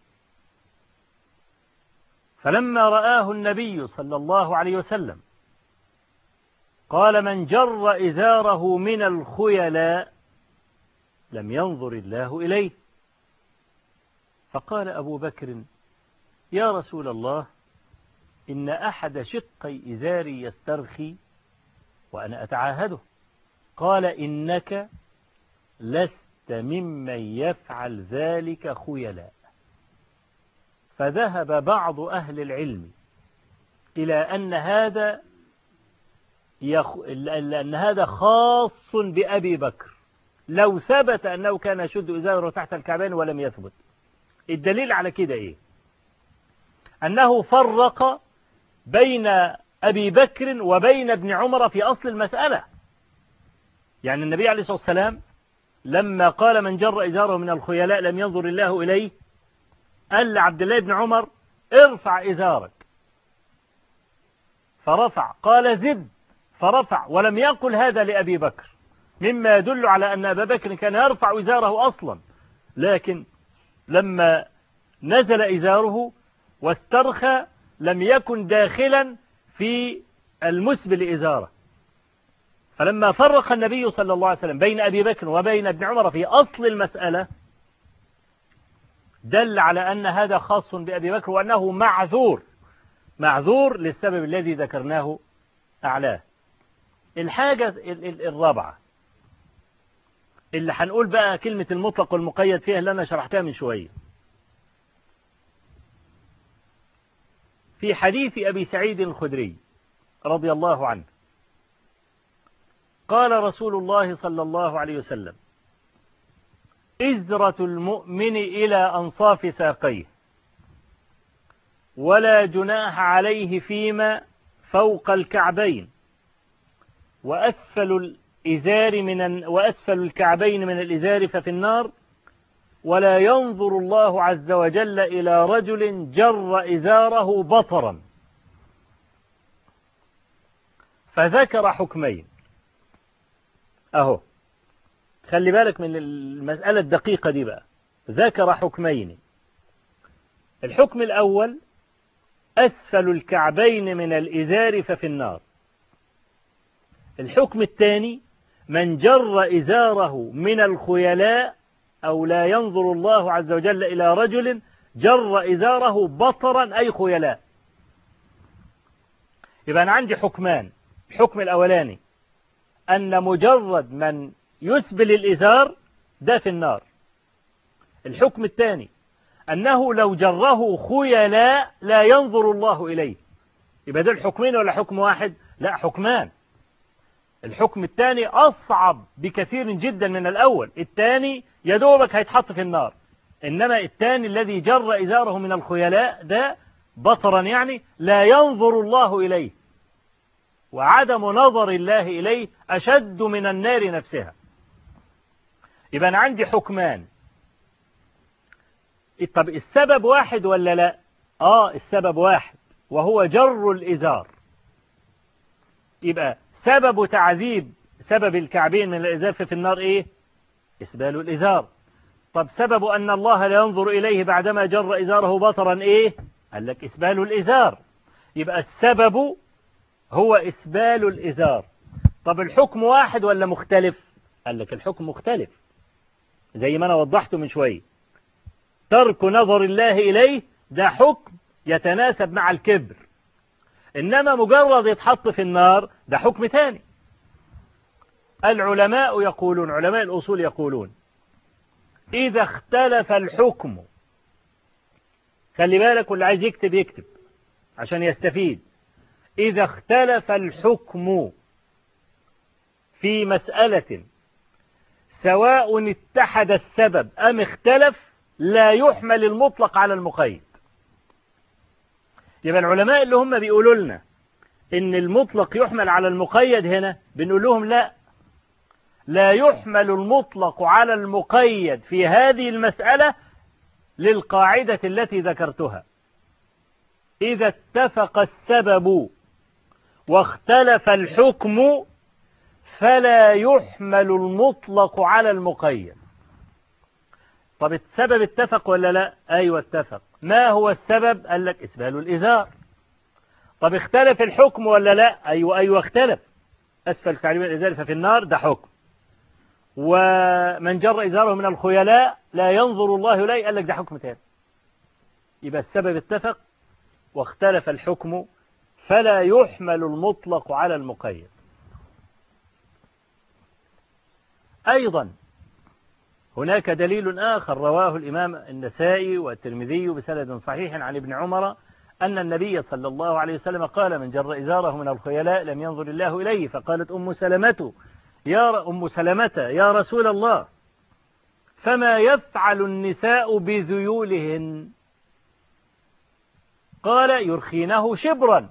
فلما رآه النبي صلى الله عليه وسلم قال: من جر إزاره من الخيلاء لم ينظر الله إليه. فقال أبو بكر: يا رسول الله، إن أحد شقي إزاري يسترخي وأنا أتعاهده. قال: إنك لست ممن يفعل ذلك خيلاء. فذهب بعض أهل العلم إلى أن هذا يخ... أن هذا خاص بأبي بكر، لو ثبت أنه كان يشد إزاره تحت الكعبين ولم يثبت. الدليل على كده إيه؟ أنه فرق بين أبي بكر وبين ابن عمر في أصل المسألة. يعني النبي عليه الصلاة والسلام لما قال: من جر إزاره من الخيلاء لم ينظر الله إليه، قال لعبد الله بن عمر: ارفع إزارك، فرفع. قال: زد، فرفع. ولم يقل هذا لأبي بكر، مما يدل على أن أبا بكر كان يرفع إزاره أصلا، لكن لما نزل إزاره واسترخى لم يكن داخلا في المسبل إزاره. فلما فرق النبي صلى الله عليه وسلم بين أبي بكر وبين ابن عمر في أصل المسألة دل على أن هذا خاص بأبي بكر وأنه معذور معذور للسبب الذي ذكرناه أعلاه. الحاجة الرابعة اللي هنقول بقى كلمة المطلق والمقيد فيها اللي أنا شرحتها من شوية. في حديث أبي سعيد الخدري رضي الله عنه قال رسول الله صلى الله عليه وسلم: إزرة المؤمن إلى أنصاف ساقيه، ولا جناح عليه فيما فوق الكعبين، وأسفل الإزار من وأسفل الكعبين من الإزار ففي النار، ولا ينظر الله عز وجل إلى رجل جر إزاره بطرا. فذكر حكمين أهو، خلي بالك من المسألة الدقيقة دي بقى. ذكر حكمين: الحكم الأول أسفل الكعبين من الإزار ففي النار. الحكم الثاني من جر إزاره من الخيلاء، أو لا ينظر الله عز وجل إلى رجل جر إزاره بطرا أي خيلاء. يبقى أنا عندي حكمان. الحكم الأولاني أن مجرد من يسبل الإزار ده في النار. الحكم الثاني أنه لو جره خيلاء لا ينظر الله إليه. يبقى ده الحكمين ولا حكم واحد؟ لا، حكمان. الحكم الثاني أصعب بكثير جدا من الأول. الثاني يدوبك هيتحط في النار، إنما الثاني الذي جر إزاره من الخيلاء ده بطرا يعني لا ينظر الله إليه، وعدم نظر الله إليه أشد من النار نفسها. يبقى أنا عندي حكمان. طب السبب واحد ولا لا؟ آه السبب واحد، وهو جر الإزار. يبقى سبب تعذيب سبب الكعبين من الإزار في النار إيه؟ إسبال الإزار. طب سبب أن الله لا ينظر إليه بعدما جر إزاره بطرا إيه؟ قال لك إسبال الإزار. يبقى السبب هو إسبال الإزار. طب الحكم واحد ولا مختلف؟ قال لك الحكم مختلف، زي ما أنا وضحته من شوية. ترك نظر الله إليه ده حكم يتناسب مع الكبر، إنما مجرد يتحط في النار ده حكم تاني. العلماء يقولون، علماء الأصول يقولون: إذا اختلف الحكم، خلي بالك واللي عايز يكتب يكتب عشان يستفيد. إذا اختلف الحكم في مسألة سواء اتحد السبب أم اختلف لا يحمل المطلق على المقيد. يبقى العلماء اللي هم بيقولوا لنا إن المطلق يحمل على المقيد هنا بنقول لهم لا، لا يحمل المطلق على المقيد في هذه المسألة للقاعدة التي ذكرتها: إذا اتفق السبب واختلف الحكم فلا يحمل المطلق على المقيد. طب السبب اتفق ولا لا؟ أيوة اتفق. ما هو السبب؟ قال لك إسبال الإزار. طب اختلف الحكم ولا لا؟ أيوة أيوة اختلف. أسفل كعبين الإزار ففي النار ده حكم، ومن جر إزاره من الخيلاء لا ينظر الله إليه قال لك ده حكم تاني. يبقى السبب اتفق واختلف الحكم فلا يحمل المطلق على المقيد. أيضا هناك دليل آخر رواه الإمام النسائي والترمذي بسند صحيح عن ابن عمر أن النبي صلى الله عليه وسلم قال: من جر إزاره من الخيلاء لم ينظر الله إليه. فقالت أم سلمة يا أم سلمة يا رسول الله فما يفعل النساء بذيولهن؟ قال: يرخينه شبرا.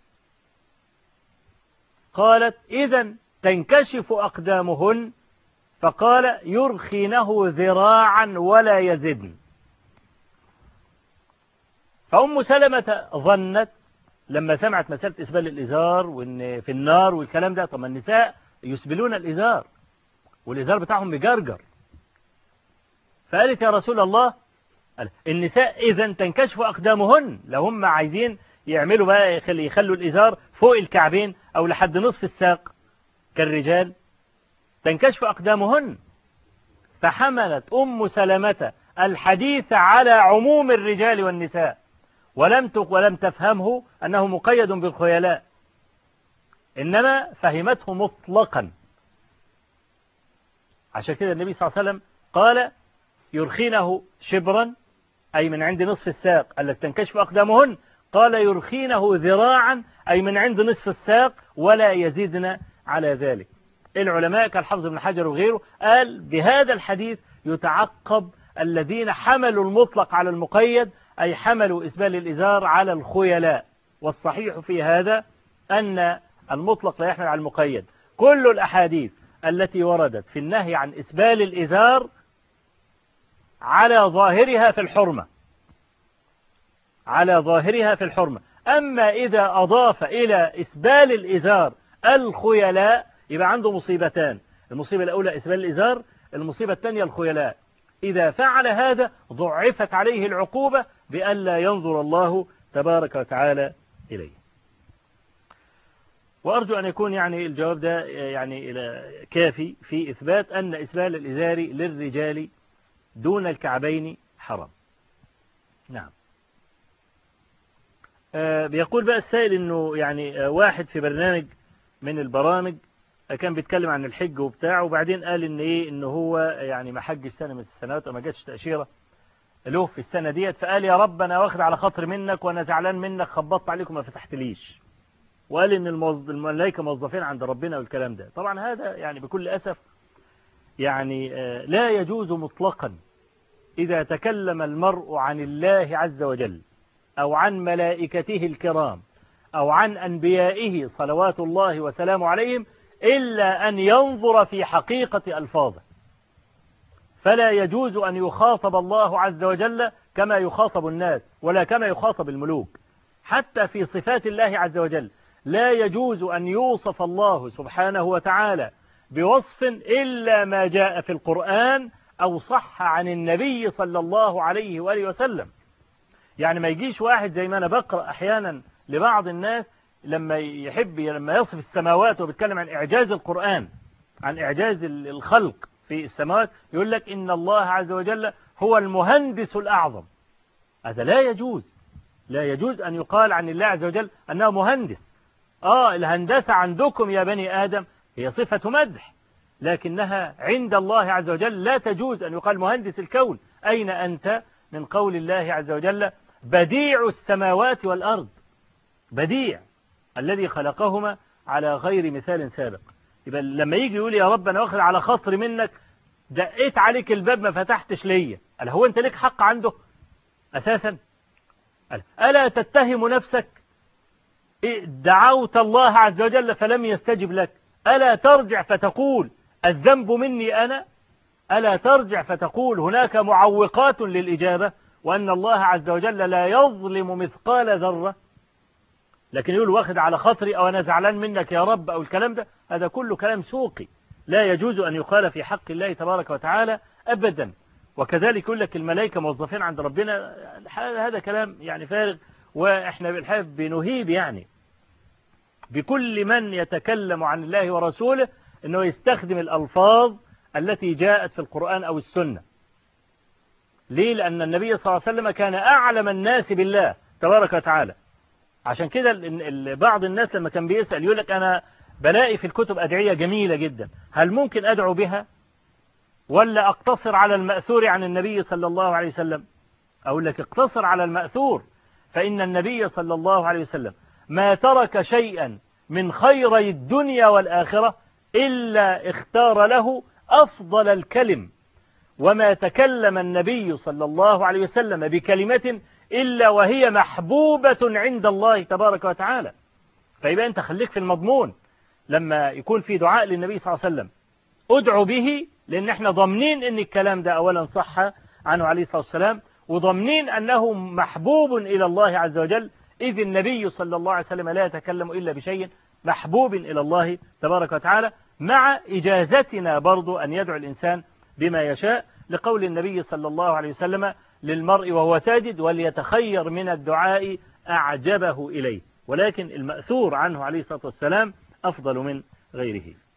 قالت: إذن تنكشف أقدامهن؟ فقال: يرخينه ذراعا ولا يزدن. فأم سلمة ظنت لما سمعت مسألة إسبال الإزار وإن في النار والكلام ده، طب النساء يسبلون الإزار والإزار بتاعهم مجرجر، فقالت: يا رسول الله النساء إذن تنكشف أقدامهن، لو هم عايزين يعملوا بقى يخلوا الإزار فوق الكعبين أو لحد نصف الساق كالرجال تنكشف أقدامهن. فحملت أم سلمة الحديث على عموم الرجال والنساء، ولم ولم تفهمه أنه مقيد بالخيلاء، إنما فهمته مطلقا. عشان كده النبي صلى الله عليه وسلم قال يرخينه شبرا، أي من عند نصف الساق التي تنكشف أقدامهن، قال يرخينه ذراعا أي من عند نصف الساق ولا يزيدن على ذلك. العلماء كالحافظ ابن حجر وغيره قال بهذا الحديث يتعقب الذين حملوا المطلق على المقيد، أي حملوا إسبال الإزار على الخيلاء. والصحيح في هذا أن المطلق لا يحمل على المقيد. كل الأحاديث التي وردت في النهي عن إسبال الإزار على ظاهرها في الحرمة، على ظاهرها في الحرمة. أما إذا أضاف إلى إسبال الإزار الخيلاء يبقى عنده مصيبتان، المصيبة الأولى إسبال الإزار، المصيبة الثانية الخيلاء. إذا فعل هذا ضعفت عليه العقوبة بألا ينظر الله تبارك وتعالى إليه. وأرجو أن يكون يعني الجواب ده يعني كافي في إثبات أن إسبال الإزار للرجال دون الكعبين حرام. نعم. آه بيقول بقى السائل إنه يعني آه واحد في برنامج من البرامج كان بيتكلم عن الحج وبتاعه، وبعدين قال إن إيه إنه هو يعني ما حجش سنة من السنوات وما جاتش تأشيرة له في السنة ديت، فقال يا رب أنا واخد على خاطر منك وأنا زعلان منك، خبطت عليك وما فتحتليش، وقال إن الملائكة موظفين عند ربنا والكلام ده. طبعا هذا يعني بكل أسف يعني آه لا يجوز مطلقا إذا تكلم المرء عن الله عز وجل أو عن ملائكته الكرام أو عن أنبيائه صلوات الله وسلامه عليهم إلا أن ينظر في حقيقة ألفاظه. فلا يجوز أن يخاطب الله عز وجل كما يخاطب الناس ولا كما يخاطب الملوك. حتى في صفات الله عز وجل لا يجوز أن يوصف الله سبحانه وتعالى بوصف إلا ما جاء في القرآن أو صح عن النبي صلى الله عليه وآله وسلم. يعني ما يجيش واحد زي ما أنا بقرأ أحيانا لبعض الناس لما يحب لما يصف السماوات وبيتكلم عن إعجاز القرآن، عن إعجاز الخلق في السماوات، يقول لك إن الله عز وجل هو المهندس الأعظم. هذا لا يجوز، لا يجوز أن يقال عن الله عز وجل أنه مهندس. آه الهندسة عندكم يا بني آدم هي صفة مدح، لكنها عند الله عز وجل لا تجوز أن يقال مهندس الكون. أين أنت من قول الله عز وجل بديع السماوات والأرض؟ بديع الذي خلقهما على غير مثال سابق. يبقى لما يجي يقول يا رب أنا واخد على خاطر منك، دقيت عليك الباب ما فتحتش ليا، قال هو أنت لك حق عنده أساسا؟ قال ألا تتهم نفسك؟ دعوت الله عز وجل فلم يستجب لك، ألا ترجع فتقول الذنب مني أنا؟ ألا ترجع فتقول هناك معوقات للإجابة وأن الله عز وجل لا يظلم مثقال ذرة؟ لكن يقول واخد على خاطري أو أنا زعلان منك يا رب أو الكلام ده، هذا كله كلام سوقي لا يجوز أن يقال في حق الله تبارك وتعالى أبدا. وكذلك يقول لك الملائكة موظفين عند ربنا، هذا كلام يعني فارغ. وإحنا بالحقيقة بنهيب يعني بكل من يتكلم عن الله ورسوله أنه يستخدم الألفاظ التي جاءت في القرآن أو السنة. ليه؟ لأن النبي صلى الله عليه وسلم كان أعلم الناس بالله تبارك وتعالى. عشان كده بعض الناس لما كان بيسأل يقول لك أنا بلاقي في الكتب أدعية جميلة جدا، هل ممكن أدعو بها ولا أقتصر على المأثور عن النبي صلى الله عليه وسلم؟ أقول لك اقتصر على المأثور، فإن النبي صلى الله عليه وسلم ما ترك شيئا من خيري الدنيا والآخرة إلا اختار له أفضل الكلم، وما تكلم النبي صلى الله عليه وسلم بكلمة إلا وهي محبوبة عند الله تبارك وتعالى. فيبقى أنت خليك في المضمون. لما يكون في دعاء للنبي صلى الله عليه وسلم ادعو به، لأن احنا ضامنين أن الكلام ده أولا صح عنه عليه الصلاة والسلام، وضامنين أنه محبوب إلى الله عز وجل، إذ النبي صلى الله عليه وسلم لا يتكلم إلا بشيء محبوب إلى الله تبارك وتعالى، مع إجازتنا برضو أن يدعو الإنسان بما يشاء، لقول النبي صلى الله عليه وسلم للمرء وهو ساجد وليتخير من الدعاء أعجبه إليه. ولكن المأثور عنه عليه الصلاة والسلام أفضل من غيره.